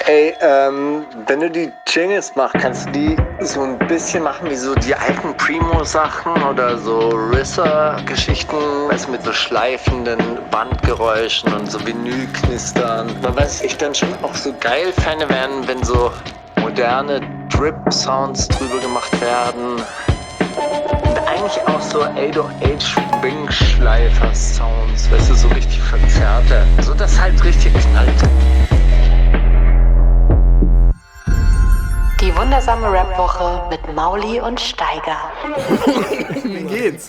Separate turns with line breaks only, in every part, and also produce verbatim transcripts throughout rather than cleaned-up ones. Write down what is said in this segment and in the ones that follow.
Ey, ähm, wenn du die Jingles machst, kannst du die so ein bisschen machen wie so die alten Primo-Sachen oder so Risser-Geschichten, weißt du, mit so schleifenden Bandgeräuschen und so Vinylknistern. Man weiß, ich dann schon auch so geil fände werden, wenn so moderne Drip-Sounds drüber gemacht werden. Und eigentlich auch so acht null acht Wing-Schleifer-Sounds, weißt du, so richtig verzerrte. So dass halt richtig knallt.
Die wundersame Rap-Woche mit Mauli und Steiger.
Wie geht's?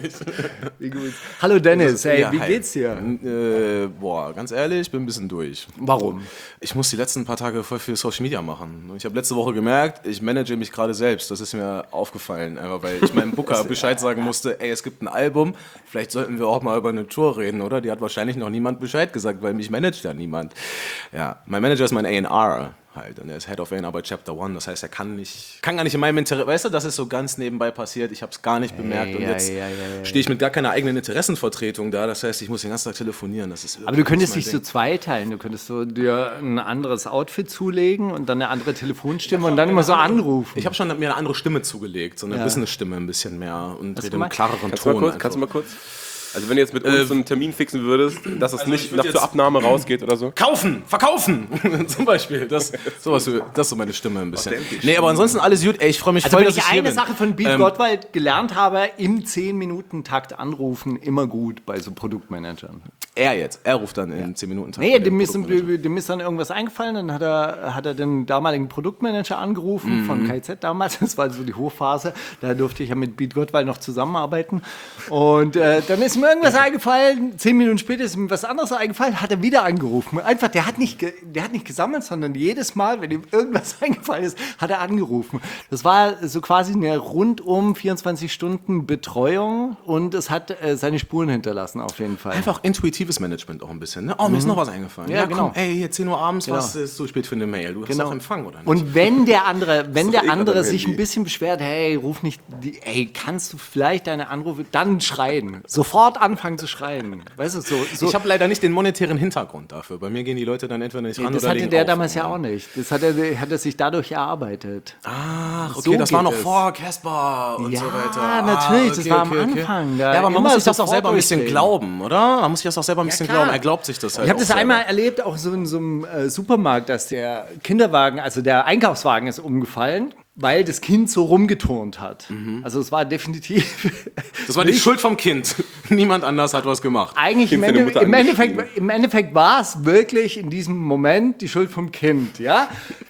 Wie gut. Hallo Dennis, ey,
ja,
wie
hi.
geht's dir?
Äh, boah, ganz ehrlich, ich bin ein bisschen durch.
Warum?
Ich muss die letzten paar Tage voll viel Social Media machen. Ich habe letzte Woche gemerkt, ich manage mich gerade selbst. Das ist mir aufgefallen, einfach weil ich meinem Booker Bescheid sagen musste, ey, es gibt ein Album, vielleicht sollten wir auch mal über eine Tour reden, oder? Die hat wahrscheinlich noch niemand Bescheid gesagt, weil mich managt ja niemand. Ja, mein Manager ist mein A and R. Halt. Und er ist Head of A and R bei Chapter One, das heißt, er kann nicht, kann gar nicht in meinem Interesse, weißt du, das ist so ganz nebenbei passiert, ich habe es gar nicht bemerkt
Ja,
und
ja,
jetzt
ja, ja, ja.
stehe ich mit gar keiner eigenen Interessenvertretung da, das heißt, ich muss den ganzen Tag telefonieren. Das ist
Aber du könntest
mein
dich so
Ding.
zweiteilen. Du könntest so dir ein anderes Outfit zulegen und dann eine andere Telefonstimme und dann immer so anrufen.
Ich habe schon mir eine andere Stimme zugelegt, so eine
Ja.
Business-Stimme ein bisschen mehr und
Hast
rede
du
einen
mal-
klareren
Kannst du, mal
Ton.
kurz,
einfach.
kannst du mal kurz? Also wenn du jetzt mit uns so einen Termin fixen würdest, dass es
Also ich
nicht
würd
noch zur
jetzt-
Abnahme rausgeht oder so?
Kaufen, verkaufen, zum Beispiel. Das, sowas, das ist so meine Stimme ein bisschen. Nee, aber ansonsten alles gut. Ey, ich freue mich
Also
voll,
wenn
dass
ich
ich hier
eine
bin.
Sache von Beat
Ähm,
Gottwald gelernt habe, im zehn Minuten Takt anrufen, immer gut bei so Produktmanagern.
Er jetzt, er ruft dann in zehn Minuten.
Nee, dem ist, dem ist dann irgendwas eingefallen, dann hat er, hat er den damaligen Produktmanager angerufen
Mhm.
von K Z damals, das war so die Hochphase, da durfte ich ja mit Beat Gottwald noch zusammenarbeiten und äh, dann ist mir irgendwas eingefallen, zehn Minuten später ist ihm was anderes eingefallen, hat er wieder angerufen. Einfach, der hat nicht, ge- der hat nicht gesammelt, sondern jedes Mal, wenn ihm irgendwas eingefallen ist, hat er angerufen. Das war so quasi eine rundum vierundzwanzig Stunden Betreuung und es hat äh, seine Spuren hinterlassen auf jeden Fall.
Einfach intuitives Management auch ein bisschen. Ne? Oh, mir ist noch was eingefallen.
Ja, genau.
Komm, ey, hier zehn Uhr abends,
Genau.
was ist so spät für eine Mail? Du hast
Genau.
doch Empfang, oder nicht?
Und wenn der andere, wenn
doch
der
eh grad
andere
am
sich ein
Handy.
bisschen beschwert, hey, ruf nicht, die, ey, kannst du vielleicht deine Anrufe, dann schreien. Sofort anfangen zu schreien. Weißt du, so. so
ich habe leider nicht den monetären Hintergrund dafür. Bei mir gehen die Leute dann entweder nicht ran
das
oder
hatte
legen
der
auf.
damals ja auch nicht. Das hat er, hat er sich dadurch erarbeitet.
Ach, okay,
So
das war
geht
noch
es.
vor Casper und
Ja,
so weiter.
natürlich, das
okay,
war am
okay, okay.
Anfang, da
Ja, aber man
immer
muss sich das auch
sofort
selber ein bisschen
durchdrehen.
glauben, oder? Man muss sich das auch selber ein bisschen
klar.
glauben. Er glaubt sich das halt
Ich habe
auch
das
selber.
einmal erlebt, auch so in so einem äh, Supermarkt, dass der Kinderwagen, also der Einkaufswagen ist umgefallen, weil das Kind so rumgeturnt hat. Also es war definitiv...
Das war die Schuld vom Kind. Niemand anders hat was gemacht.
Eigentlich im,
Kind für die
Ende,
Mutter
im,
angeschrieben.
Endeffekt, im Endeffekt war es wirklich in diesem Moment die Schuld vom Kind, ja?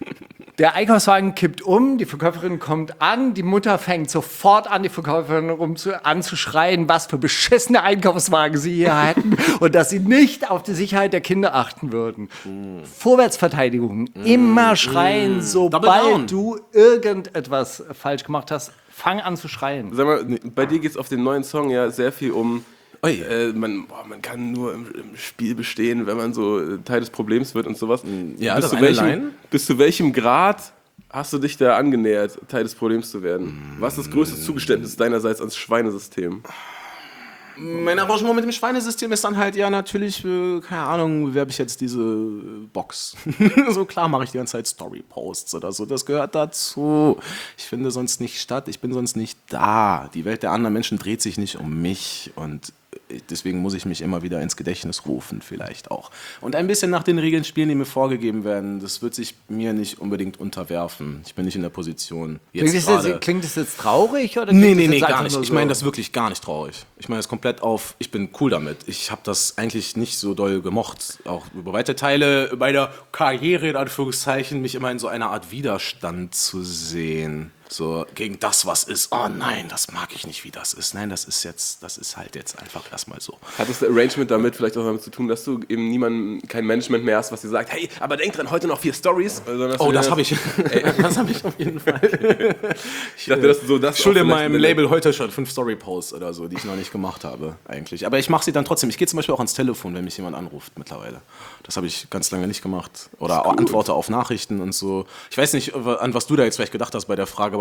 Der Einkaufswagen kippt um, die Verkäuferin kommt an, die Mutter fängt sofort an, die Verkäuferin rum zu, anzuschreien, was für beschissene Einkaufswagen sie hier hätten und dass sie nicht auf die Sicherheit der Kinder achten würden. Vorwärtsverteidigung, immer schreien,
Double down.
sobald du irgendetwas falsch gemacht hast, fang an zu schreien.
Sag mal, bei dir geht es auf dem neuen Song ja sehr viel um,
Ui.
äh, man, boah, man kann nur im, im Spiel bestehen, wenn man so äh, Teil des Problems wird und sowas.
Ja,
bis,
das
zu
eine
welchem,
Line.
bis zu welchem Grad hast du dich da angenähert, Teil des Problems zu werden? Was ist das größte Zugeständnis deinerseits ans Schweinesystem?
Mein Arrangement mit dem Schweinesystem ist dann halt ja natürlich, äh, keine Ahnung, bewerbe ich jetzt diese äh, Box. So klar mache ich die ganze Zeit Story-Posts oder so, das gehört dazu. Ich finde sonst nicht statt, ich bin sonst nicht da. Die Welt der anderen Menschen dreht sich nicht um mich und deswegen muss ich mich immer wieder ins Gedächtnis rufen, vielleicht auch. Und ein bisschen nach den Regeln spielen, die mir vorgegeben werden. Das wird sich mir nicht unbedingt unterwerfen. Ich bin nicht in der Position. Jetzt
Klingt das,
gerade.
jetzt, klingt das jetzt traurig? Oder
Nee,
klingt
nee,
das
nee,
jetzt
gar
einfach
nicht.
nur
Ich
so?
meine das wirklich gar nicht traurig. Ich meine das komplett auf, ich bin cool damit. Ich habe das eigentlich nicht so doll gemocht. Auch über weite Teile meiner Karriere, in Anführungszeichen, mich immer in so einer Art Widerstand zu sehen. So gegen das, was ist. Oh nein, das mag ich nicht, wie das ist. Nein, das ist jetzt, das ist halt jetzt einfach erstmal so.
Hat das Arrangement damit vielleicht auch damit zu tun, dass du eben niemanden, kein Management mehr hast, was dir sagt, hey, aber denk dran, heute noch vier Stories?
Oh, das habe ich. Das habe ich auf jeden Fall.
Ich dachte, dass du so das
Ich schulde
auch vielleicht
meinem
mit-
Label heute schon fünf Story-Posts oder so, die ich noch nicht gemacht habe, eigentlich. Aber ich mache sie dann trotzdem. Ich gehe zum Beispiel auch ans Telefon, wenn mich jemand anruft mittlerweile. Das habe ich ganz lange nicht gemacht. Oder auch antworte auf Nachrichten und so. Ich weiß nicht, an was du da jetzt vielleicht gedacht hast bei der Frage, aber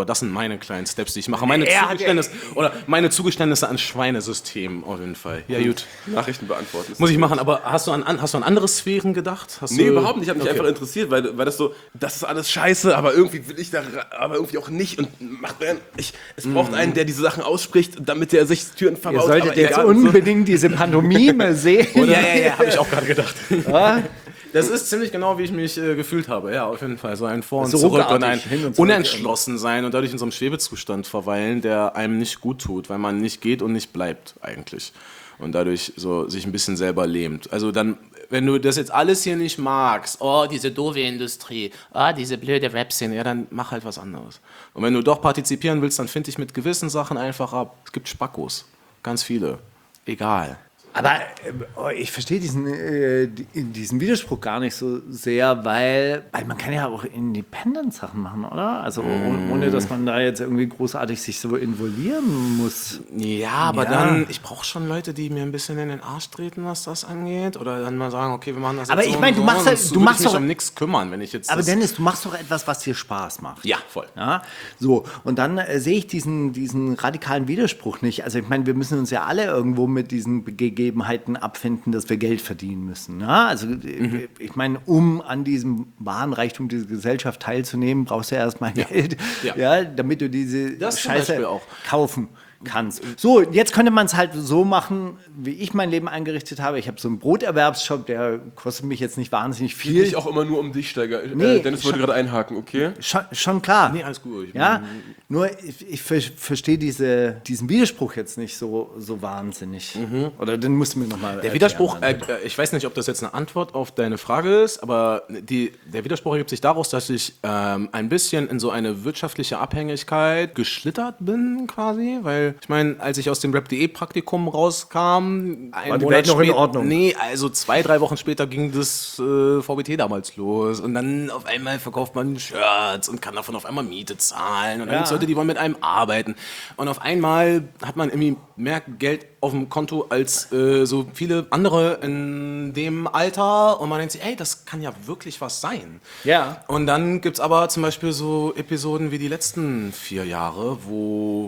aber das sind meine kleinen Steps, die ich mache. Meine
Er hat-
Zugeständnisse, oder meine Zugeständnisse an Schweinesystemen auf jeden Fall. Ja, gut.
Nachrichten beantworten.
Muss ich machen, aber hast du an, an, hast du an andere Sphären gedacht? Hast
Nee,
du,
überhaupt nicht. Ich habe mich
Okay.
einfach interessiert, weil, weil das so, das ist alles scheiße, aber irgendwie will ich da, aber irgendwie auch nicht. Und macht man, ich, es braucht einen, der diese Sachen ausspricht, damit der sich Türen verbaut.
Ihr solltet
aber
jetzt
egal, und so.
unbedingt diese Pantomime sehen.
Ja, ja, ja, habe ich auch gerade gedacht.
Ja?
Das ist ziemlich genau, wie ich mich äh, gefühlt habe. Ja, auf jeden Fall. So ein Vor und
So
Zurück und ein
ruckartig, hin und zurück.
unentschlossen sein und dadurch in so einem Schwebezustand verweilen, der einem nicht gut tut, weil man nicht geht und nicht bleibt eigentlich. Und dadurch so sich ein bisschen selber lähmt. Also dann, wenn du das jetzt alles hier nicht magst, oh, diese doofe Industrie, oh, diese blöde Rap-Szene, ja, dann mach halt was anderes. Und wenn du doch partizipieren willst, dann find dich mit gewissen Sachen einfach ab. Es gibt Spackos. Ganz viele. Egal.
Aber äh, oh, ich verstehe diesen, äh, die- diesen Widerspruch gar nicht so sehr, weil, weil man kann ja auch Independent-Sachen machen, oder? Also oh- ohne, dass man da jetzt irgendwie großartig sich so involvieren muss.
Ja, aber
Ja.
dann, ich brauche schon Leute, die mir ein bisschen in den Arsch treten, was das angeht. Oder dann mal sagen, okay, wir machen das
Aber
jetzt
ich
so
meine,
und
du
so,
machst halt-
sonst
du
würde
machst
ich mich
doch-
um nichts kümmern, wenn ich jetzt
Aber
das,
Dennis, du machst doch etwas, was dir Spaß macht.
Ja, voll.
Ja, so. Und dann äh, sehe ich diesen, diesen radikalen Widerspruch nicht. Also ich meine, wir müssen uns ja alle irgendwo mit diesen Gegebenheiten abfinden, dass wir Geld verdienen müssen. Ja? Also äh, ich meine, um an diesem wahren Reichtum dieser Gesellschaft teilzunehmen, brauchst du ja erstmal Geld,
Ja.
ja. damit du diese
Das zum
Scheiße
Beispiel auch.
kaufen kannst. So, jetzt könnte man es halt so machen, wie ich mein Leben eingerichtet habe. Ich habe so einen Broterwerbsshop, der kostet mich jetzt nicht wahnsinnig
Geht
viel.
nicht auch immer nur um dich, Steiger.
Nee,
äh, Dennis wollte
schon-
gerade einhaken, okay?
Schon, schon klar.
Nee, alles gut. Ich
Ja, nur ich, ich ver verstehe diese, diesen Widerspruch jetzt nicht so, so wahnsinnig. Oder den musst du mir nochmal
Der Widerspruch, äh, äh, ich weiß nicht, ob das jetzt eine Antwort auf deine Frage ist, aber die, der Widerspruch ergibt sich daraus, dass ich ähm, ein bisschen in so eine wirtschaftliche Abhängigkeit geschlittert bin, quasi. Weil, ich meine, als ich aus dem Rap punkt de Praktikum rauskam, ein
War die
Monat
Welt noch in
spät-
Ordnung?
Nee, also zwei, drei Wochen später ging das äh, V B T damals los. Und dann auf einmal verkauft man Shirts und kann davon auf einmal Miete zahlen. Und dann
Ja.
gibt's Leute, die wollen mit einem arbeiten. Und auf einmal hat man irgendwie mehr Geld auf dem Konto als äh, so viele andere in dem Alter. Und man denkt sich, ey, das kann ja wirklich was sein.
Ja.
Und dann gibt's aber zum Beispiel so Episoden wie die letzten vier Jahre, wo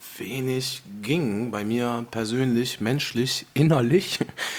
wenig ging bei mir persönlich, menschlich, innerlich.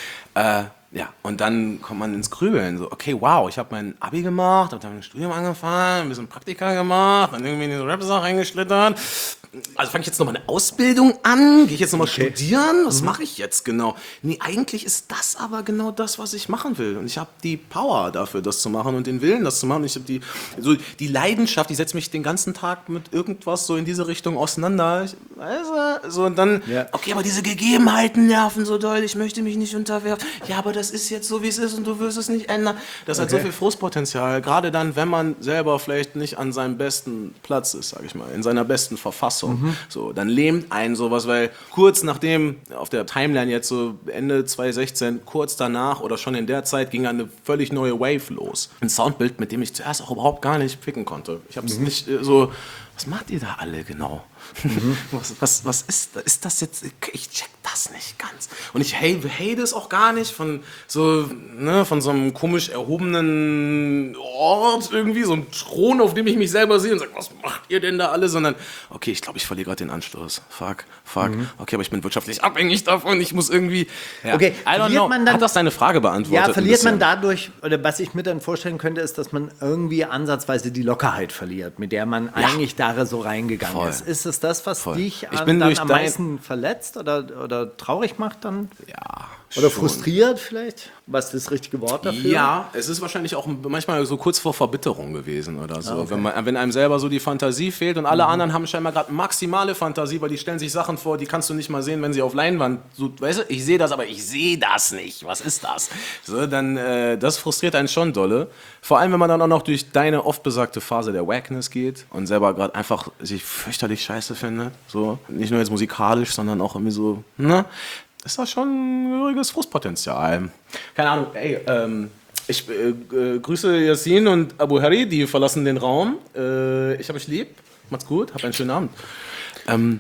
Äh, ja, und dann kommt man ins Grübeln. So, okay, wow, ich habe mein Abi gemacht, habe dann ein Studium angefangen, ein bisschen Praktika gemacht, dann irgendwie in diese Rap-Sache reingeschlittert. Also fange ich jetzt nochmal eine Ausbildung an? Gehe ich jetzt nochmal studieren? Was mache ich jetzt genau? Nee, eigentlich ist das aber genau das, was ich machen will. Und ich habe die Power dafür, das zu machen und den Willen, das zu machen. Ich habe die, so die Leidenschaft, ich setze mich den ganzen Tag mit irgendwas so in diese Richtung auseinander. Ich, weißt du, so und dann,
Ja.
okay, aber diese Gegebenheiten nerven so doll, ich möchte mich nicht unterwerfen. Ja, aber das ist jetzt so, wie es ist und du wirst es nicht ändern. Das hat so viel Frustpotenzial, gerade dann, wenn man selber vielleicht nicht an seinem besten Platz ist, sag ich mal, in seiner besten Verfassung. So, dann lähmt einen sowas, weil kurz nachdem, auf der Timeline jetzt so Ende zwanzig sechzehn, kurz danach oder schon in der Zeit ging eine völlig neue Wave los. Ein Soundbild, mit dem ich zuerst auch überhaupt gar nicht picken konnte. Ich habe es nicht äh, so, was macht ihr da alle genau? was, was, was ist, ist das jetzt? Ich check das nicht ganz. Und ich hate, hate es auch gar nicht von so, ne, von so einem komisch erhobenen Ort irgendwie, so einem Thron, auf dem ich mich selber sehe und sage, was macht ihr denn da alle? Sondern, okay, ich glaube, ich verliere gerade den Anschluss. Fuck, fuck. Okay, aber ich bin wirtschaftlich abhängig davon. Ich muss irgendwie. Ja.
Okay,
I don't
verliert
know.
man dann-
Hat das deine Frage beantwortet?
Ja,
ein
verliert man
bisschen?
dadurch, oder was ich mir dann vorstellen könnte, ist, dass man irgendwie ansatzweise die Lockerheit verliert, mit der man eigentlich da so reingegangen
Voll.
ist. Ist es das, was
Voll.
dich
Ich
an,
bin
dann
durch
am
dein-
meisten verletzt oder, oder traurig macht dann?
Ja.
Oder
schon.
frustriert vielleicht? Was ist das richtige Wort dafür?
Ja, es ist wahrscheinlich auch manchmal so kurz vor Verbitterung gewesen oder so. Wenn, man, wenn einem selber so die Fantasie fehlt und alle anderen haben scheinbar gerade maximale Fantasie, weil die stellen sich Sachen vor, die kannst du nicht mal sehen, wenn sie auf Leinwand, so, weißt du, ich sehe das, aber ich sehe das nicht. Was ist das? So, dann, äh, das frustriert einen schon dolle. Vor allem, wenn man dann auch noch durch deine oft besagte Phase der Wackness geht und selber gerade einfach sich fürchterlich scheiße findet. So, nicht nur jetzt musikalisch, sondern auch irgendwie so, ne? Ist das schon ein gehöriges Frustpotenzial. Keine Ahnung, ey, ähm, ich äh, äh, grüße Yassin und Abu Harry, die verlassen den Raum. Äh, ich habe euch lieb, macht's gut, habt einen schönen Abend. Ähm,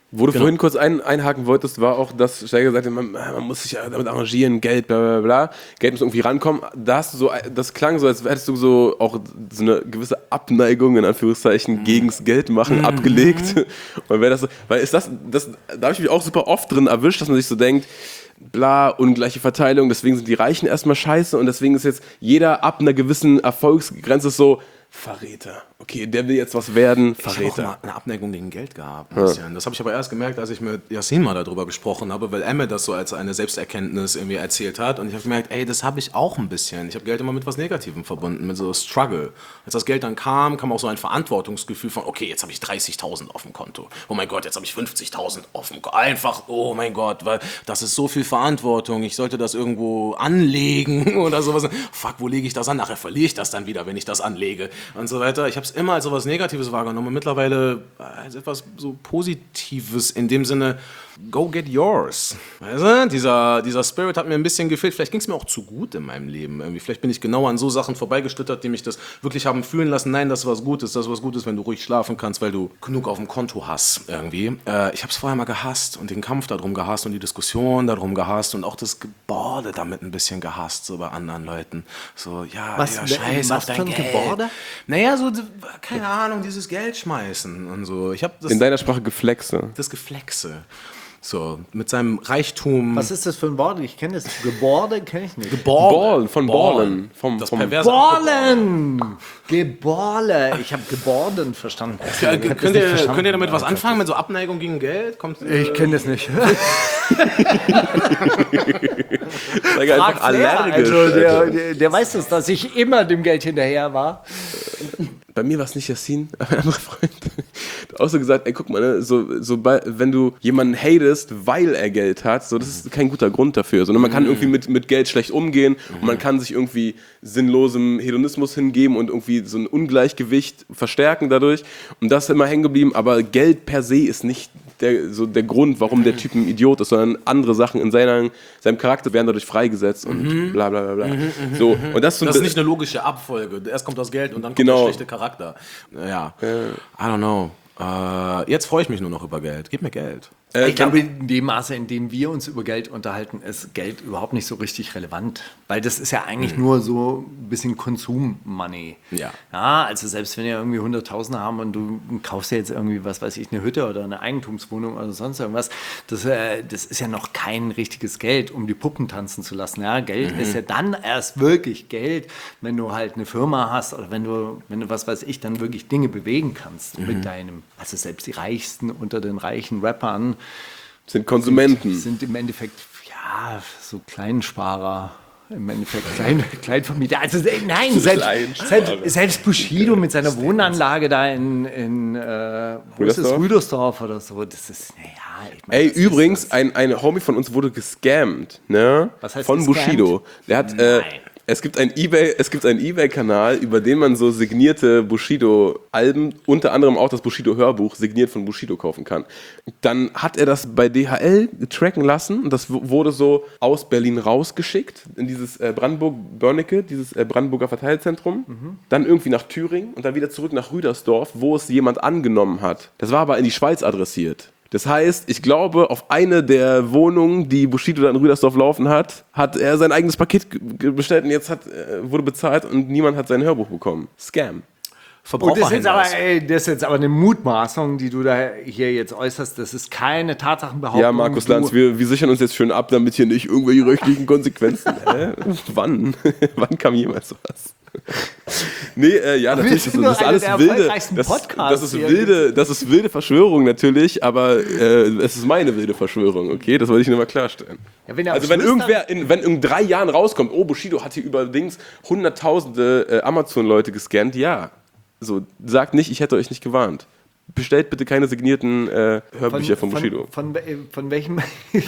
Wo du
Genau.
vorhin kurz ein, einhaken wolltest, war auch, dass Steiger sagte, man, man muss sich ja damit arrangieren, Geld, bla bla bla, Geld muss irgendwie rankommen. Da hast du so, das klang so, als hättest du so auch so eine gewisse Abneigung, in Anführungszeichen, gegens Geld machen, abgelegt. Und wäre das so, weil ist das, das, da habe ich mich auch super oft drin erwischt, dass man sich so denkt, bla, ungleiche Verteilung, deswegen sind die Reichen erstmal scheiße und deswegen ist jetzt jeder ab einer gewissen Erfolgsgrenze so, Verräter. Okay, der will jetzt was werden,
Ich habe auch
Verräter.
mal eine Abneigung gegen Geld gehabt. Ein bisschen. Das habe ich aber erst gemerkt, als ich mit Yassin mal darüber gesprochen habe, weil er mir das so als eine Selbsterkenntnis irgendwie erzählt hat. Und ich habe gemerkt, ey, das habe ich auch ein bisschen. Ich habe Geld immer mit was Negativem verbunden, mit so Struggle. Als das Geld dann kam, kam auch so ein Verantwortungsgefühl von, okay, jetzt habe ich dreißigtausend auf dem Konto. Oh mein Gott, jetzt habe ich fünfzigtausend auf dem Konto. Einfach, oh mein Gott, weil das ist so viel Verantwortung. Ich sollte das irgendwo anlegen oder sowas. Fuck, wo lege ich das an? Nachher verliere ich das dann wieder, wenn ich das anlege. Und so weiter. Ich habe es immer als so was Negatives wahrgenommen und mittlerweile als etwas so Positives in dem Sinne, go get yours. Weißt du? Dieser, dieser Spirit hat mir ein bisschen gefehlt. Vielleicht ging es mir auch zu gut in meinem Leben. Irgendwie. Vielleicht bin ich genau an so Sachen vorbeigeschlittert, die mich das wirklich haben fühlen lassen. Nein, das ist was Gutes. Das ist was Gutes, wenn du ruhig schlafen kannst, weil du genug auf dem Konto hast. Irgendwie. Äh, ich habe es vorher mal gehasst und den Kampf darum gehasst und die Diskussion darum gehasst und auch das Geborde damit ein bisschen gehasst, so bei anderen Leuten. So, ja,
Was-
ja, scheiß
was
auf dein
für ein
Geld.
Geborde?
Naja, so, keine Ahnung, dieses Geld schmeißen und so. Ich habe das,
In deiner Sprache Geflexe.
das Geflexe. So, mit seinem Reichtum.
Was ist das für ein Wort? Ich kenne das. Geborde kenne ich nicht.
Ball, von Ballen. Vom,
Das
vom
perverse
Borlen! Geborle. Ich habe Geborden verstanden. Ich
Ja,
hab das
könnt,
nicht
ihr,
verstanden.
könnt ihr damit was anfangen, mit so Abneigung gegen Geld? Kommt,
Ich kenne das nicht.
Steiger einfach
Frag Flair,
allergisch.
also der, der, der weiß das, dass ich immer dem Geld hinterher war.
Bei mir war es nicht Yassin, aber ein anderer Freund. Der hat auch so gesagt, ey, guck mal, ne, so, so bei, wenn du jemanden hatest, weil er Geld hat, so, das ist kein guter Grund dafür. Sondern man kann irgendwie mit, mit Geld schlecht umgehen und man kann sich irgendwie sinnlosem Hedonismus hingeben und irgendwie so ein Ungleichgewicht verstärken dadurch. Und das ist immer hängen geblieben, aber Geld per se ist nicht der, so der Grund, warum der Typ ein Idiot ist, sondern andere Sachen in seiner, seinem Charakter werden dadurch freigesetzt und bla bla bla bla. So, und das, ist so ein
das ist
bi-
nicht eine logische Abfolge. Erst kommt das Geld und dann kommt
Genau.
der schlechte Charakter. Ja, I don't know. Äh, jetzt freue ich mich nur noch über Geld. Gib mir Geld.
Ich glaube, in dem Maße, in dem wir uns über Geld unterhalten, ist Geld überhaupt nicht so richtig relevant. Weil das ist ja eigentlich nur so ein bisschen Konsum-Money.
Ja.
Ja, also selbst wenn wir irgendwie hunderttausend haben und du kaufst dir jetzt irgendwie, was weiß ich, eine Hütte oder eine Eigentumswohnung oder sonst irgendwas, das, äh, das ist ja noch kein richtiges Geld, um die Puppen tanzen zu lassen. Ja, Geld ist ja dann erst wirklich Geld, wenn du halt eine Firma hast oder wenn du, wenn du was weiß ich, dann wirklich Dinge bewegen kannst mit deinem, also selbst die Reichsten unter den reichen Rappern,
sind Konsumenten.
sind im Endeffekt, ja, so Kleinsparer. Im Endeffekt Klein, Kleinvermieter. Also äh, nein, selbst,
Kleinsparer.
selbst, selbst Bushido mit seiner Wohnanlage da in, in äh, wo ist das?
Rüdersdorf?
Rüdersdorf oder so. Das ist, naja, ich meine,
Ey,
das ist
übrigens,
das.
ein, ein Homie von uns wurde gescammt, ne?
Was heißt
von
gescammt?
Bushido. Der hat, äh,
Nein.
es gibt ein eBay, es gibt einen eBay-Kanal, über den man so signierte Bushido-Alben, unter anderem auch das Bushido-Hörbuch, signiert von Bushido kaufen kann. Dann hat er das bei D H L tracken lassen und das w- wurde so aus Berlin rausgeschickt in dieses äh, Brandenburg-Börnecke, dieses äh, Brandenburger Verteilzentrum, dann irgendwie nach Thüringen und dann wieder zurück nach Rüdersdorf, wo es jemand angenommen hat. Das war aber in die Schweiz adressiert. Das heißt, ich glaube, auf eine der Wohnungen, die Bushido da in Rüdersdorf laufen hat, hat er sein eigenes Paket ge- ge- bestellt und jetzt hat, äh, wurde bezahlt und niemand hat sein Hörbuch bekommen. Scam.
Und das ist, jetzt aber,
Verbraucherhinweis.
ey, das ist jetzt aber eine Mutmaßung, die du da hier jetzt äußerst. Das ist keine Tatsachenbehauptung.
Ja, Markus
Du-
Lanz, wir, wir sichern uns jetzt schön ab, damit hier nicht irgendwelche rechtlichen Konsequenzen. Hä? Wann? Wann kam jemals was? Nee, äh, ja, natürlich, das,
sind
das ist
doch
alles
einer der
wilde,
erfolgreichsten
das,
Podcasts
das, ist
hier.
wilde, das ist wilde Verschwörung natürlich, aber äh, es ist meine wilde Verschwörung, okay? Das wollte ich nur mal klarstellen.
Ja, wenn er
Also
am
wenn
Schluss
irgendwer, in, wenn in drei Jahren rauskommt, oh, Bushido hat hier übrigens hunderttausende äh, Amazon-Leute gescannt, ja. So, sagt nicht, ich hätte euch nicht gewarnt. Bestellt bitte keine signierten äh, Hörbücher von, Bushido.
Von, von, von welchem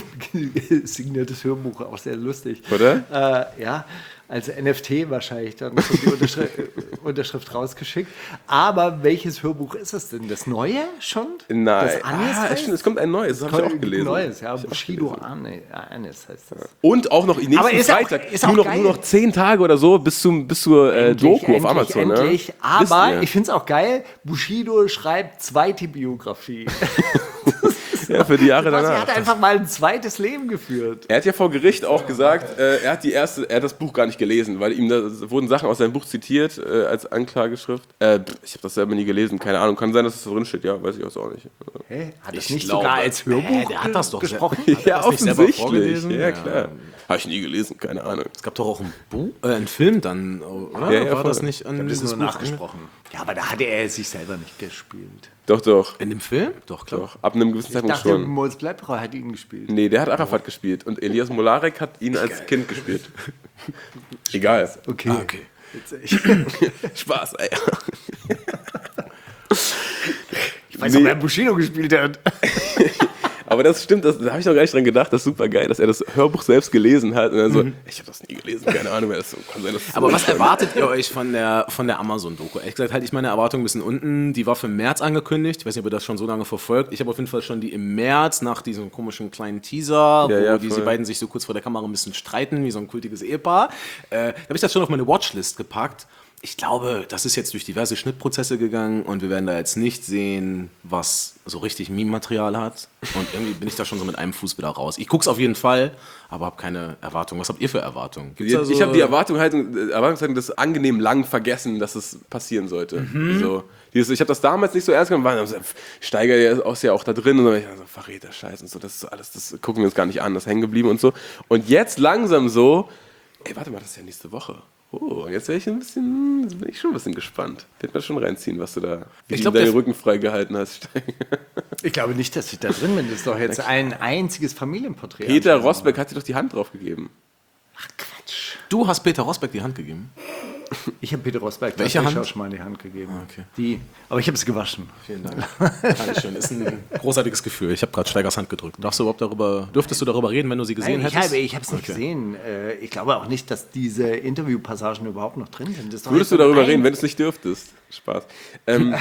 signiertes Hörbuch, auch sehr lustig.
Oder?
Äh, ja, als N F T wahrscheinlich dann so die Unterschrift, Unterschrift rausgeschickt. Aber welches Hörbuch ist es denn? Das neue schon?
Nein.
Das Anis
Ah,
heißt?
stimmt, es kommt ein neues, das habe ich auch gelesen.
Neues, ja.
Hab ich auch
Bushido
gelesen.
Ani- Anis heißt das.
Und auch noch nächsten
Aber ist auch-
Freitag.
ist auch
nur, noch,
geil.
nur noch zehn Tage oder so bis, zum, bis zur äh,
Endlich,
Doku auf
endlich,
Amazon.
Endlich.
Ne?
Aber
Wisst ihr?
ich finde es auch geil, Bushido schreibt zweite Biografie.
Ja, für die Jahre
Quasi
danach.
hat einfach mal ein zweites Leben geführt.
Er hat ja vor Gericht auch gesagt, äh, er hat die erste, er hat das Buch gar nicht gelesen, weil ihm da wurden Sachen aus seinem Buch zitiert äh, als Anklageschrift. Äh, ich habe das selber nie gelesen, keine Ahnung. Kann sein, dass es da drin steht, ja, weiß ich auch nicht.
Hä? Hat das
Ich
nicht
glaube,
sogar als Hörbuch
Hä, der hat das doch
gesprochen?
Hat er
Ja,
das nicht selber
offensichtlich.
vorgelesen?
Ja, klar. Habe ich nie gelesen, keine Ahnung.
Es gab doch auch ein Buch, äh, einen Film dann, oder?
Ja, ja,
War
voll.
das nicht an
Ich habe das
dieses
nur
Buch
nachgesprochen. Ja, aber da hatte er sich selber nicht gespielt.
Doch, doch.
In dem Film? Doch, klar.
Doch. Ab einem gewissen
Ich
Zeitpunkt
dachte,
schon.
Moritz Bleibtreu hat ihn gespielt.
Nee, der hat Arafat gespielt und Elias Molarek hat ihn als Kind gespielt. Egal.
Okay.
Ah, okay.
Spaß, ey.
Ich weiß
Nee.
auch, wer Bushido gespielt hat.
Aber das stimmt, das, da habe ich noch gar nicht dran gedacht. Das ist super geil, dass er das Hörbuch selbst gelesen hat. Und dann so, ich habe das nie gelesen, keine Ahnung, wer das so kann sein. Dass das
Aber
so
was erwartet ihr euch von der, von der Amazon-Doku? Ehrlich gesagt, halte ich meine Erwartung ein bisschen unten. Die war für März angekündigt. Ich weiß nicht, ob ihr das schon so lange verfolgt. Ich habe auf jeden Fall schon die im März nach diesem komischen kleinen Teaser, wo
ja,
diese
voll.
beiden sich so kurz vor der Kamera ein bisschen streiten, wie so ein kultiges Ehepaar. Äh, da habe ich das schon auf meine Watchlist gepackt. Ich glaube, das ist jetzt durch diverse Schnittprozesse gegangen und wir werden da jetzt nicht sehen, was so richtig Meme-Material hat. Und irgendwie bin ich da schon so mit einem Fuß wieder raus. Ich gucke es auf jeden Fall, aber habe keine Erwartung. Was habt ihr für Erwartungen? Gibt's
Ich,
da so-
ich habe die Erwartungshaltung, äh, Erwartungshaltung des angenehm lang vergessen, dass es passieren sollte. So, dieses, ich habe das damals nicht so ernst genommen, weil Steiger ja ist ja auch da drin und so, ich so Verräter, Scheiß und so, das ist so alles, das gucken wir uns gar nicht an, das ist hängen geblieben und so. Und jetzt langsam so, ey, warte mal, das ist ja nächste Woche. Oh, jetzt wäre ich ein bisschen, bin ich schon ein bisschen gespannt. Wird man schon reinziehen, was du da, wie
Ich
du
glaub,
deinen
der-
Rücken freigehalten hast, Steiger.
Ich glaube nicht, dass ich da drin bin. Das ist doch jetzt ein einziges Familienporträt.
Peter Rosberg hat dir doch die Hand drauf gegeben.
Quatsch.
Du hast Peter Rosberg die Hand gegeben.
Ich habe Peter Rosberg
Welche
tatsächlich
Hand?
auch schon mal in die Hand gegeben.
Ah, okay.
Die, aber ich habe es gewaschen.
Vielen Dank. Dankeschön. Ist ein großartiges Gefühl. Ich habe gerade Steigers Hand gedrückt. Darfst du überhaupt darüber, dürftest du darüber reden, wenn du sie gesehen
Nein, ich
hättest?
habe ich es nicht gesehen. Äh, Ich glaube auch nicht, dass diese Interviewpassagen überhaupt noch drin sind. Das ist doch
Würdest du
jetzt
darüber
ein-
reden, wenn du es nicht dürftest? Spaß. Ähm,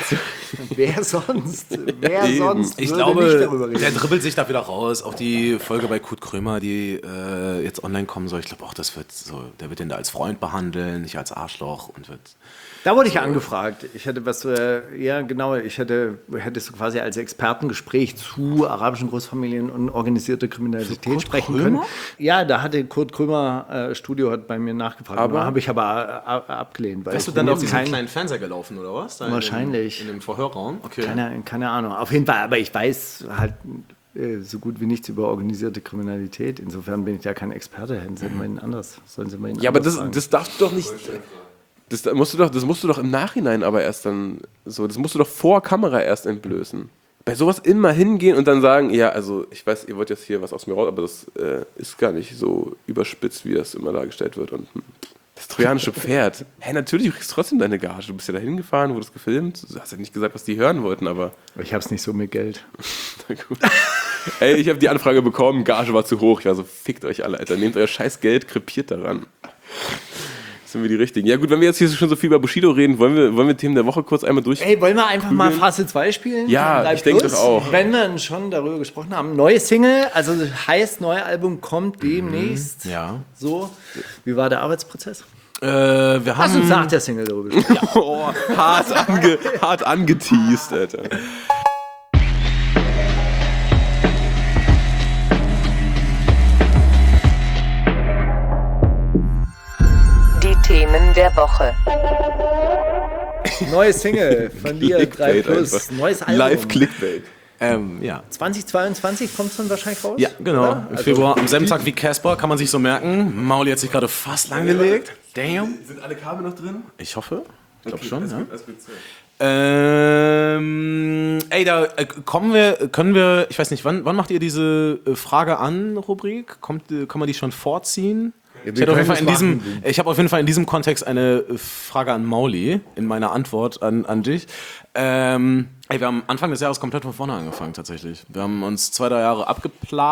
Wer sonst? Wer
Eben.
sonst
Ich
würde
glaube,
nicht darüber reden?
der dribbelt sich da wieder raus. Auch die Folge bei Kurt Krömer, die äh, jetzt online kommen soll. Ich glaube auch, das wird so, der wird den da als Freund behandeln, nicht als Arschloch und wird.
Da wurde ich angefragt. Ich hätte was, äh, ja genau, ich hätte, hättest du quasi als Expertengespräch zu arabischen Großfamilien und organisierter Kriminalität sprechen
Krömer?
können. Ja, da hatte Kurt Krömer äh, Studio hat bei mir nachgefragt,
Aber-
habe ich aber äh, abgelehnt. Weil
Bist du
ich
dann
bin
auf
jetzt
diesen
kein-
kleinen Fernseher gelaufen oder was? Da in dem-
Wahrscheinlich.
In dem Verhörraum? Okay.
Keine, keine Ahnung. Auf jeden Fall, aber ich weiß halt äh, so gut wie nichts über organisierte Kriminalität. Insofern bin ich da kein Experte. Hätten sie mal ihn anders. Sollen sie mal ihn
ja, aber
anders
das,
fragen.
das darfst du doch nicht. Das musst, du doch, das musst du doch im Nachhinein aber erst dann so, das musst du doch vor Kamera erst entblößen. Bei sowas immer hingehen und dann sagen, ja, also ich weiß, ihr wollt jetzt hier was aus mir raus, aber das äh, ist gar nicht so überspitzt, wie das immer dargestellt wird. Und hm, das trojanische Pferd. Hä, hey, natürlich, du kriegst trotzdem deine Gage. Du bist ja da hingefahren, wurdest gefilmt. Du hast ja nicht gesagt, was die hören wollten, aber
Ich habe es nicht so mit Geld.
na gut. Ey, ich habe die Anfrage bekommen, Gage war zu hoch. Ich war so, fickt euch alle, Alter. Nehmt euer scheiß Geld, krepiert daran. Sind wir die Richtigen. Ja gut, wenn wir jetzt hier schon so viel über Bushido reden, wollen wir, wollen wir Themen der Woche kurz einmal durch...
Ey, wollen wir einfach mal Phase zwei spielen?
Ja,
Drei
ich denke
Plus?
das auch.
Wenn wir schon darüber gesprochen haben. Neue Single, also das heißt, neue Album kommt demnächst.
Ja.
So, wie war der Arbeitsprozess?
Äh, wir
Lass
haben.
uns nach der Single darüber sprechen.
Oh, hart, ange, hart angeteased, Alter.
Die Themen der Woche.
Neue Single von dir, drei
Clickbait
Plus,
einfach.
neues Album.
Live-Clickbait.
Ähm, ja.
zweitausendzweiundzwanzig kommt es dann wahrscheinlich raus?
Ja, genau.
Oder?
Im
Also,
Februar, am selben Tag wie Casper, kann man sich so merken. Mauli hat sich gerade fast langgelegt. Damn.
Sind alle Kabel noch drin?
Ich hoffe. Ich glaube schon,
alles
ja.
gut, alles gut.
Ähm, ey, da äh, kommen wir, können wir, ich weiß nicht, wann, wann macht ihr diese äh, Frage an Rubrik? Kommt, äh, kann man die schon vorziehen? Ich, hätte auf jeden Fall in diesem, ich habe auf jeden Fall in diesem Kontext eine äh, Frage an Mauli in meiner Antwort an, an dich. Ähm, ey, wir haben Anfang des Jahres komplett von vorne angefangen tatsächlich. Wir haben uns zwei, drei Jahre abgeplagt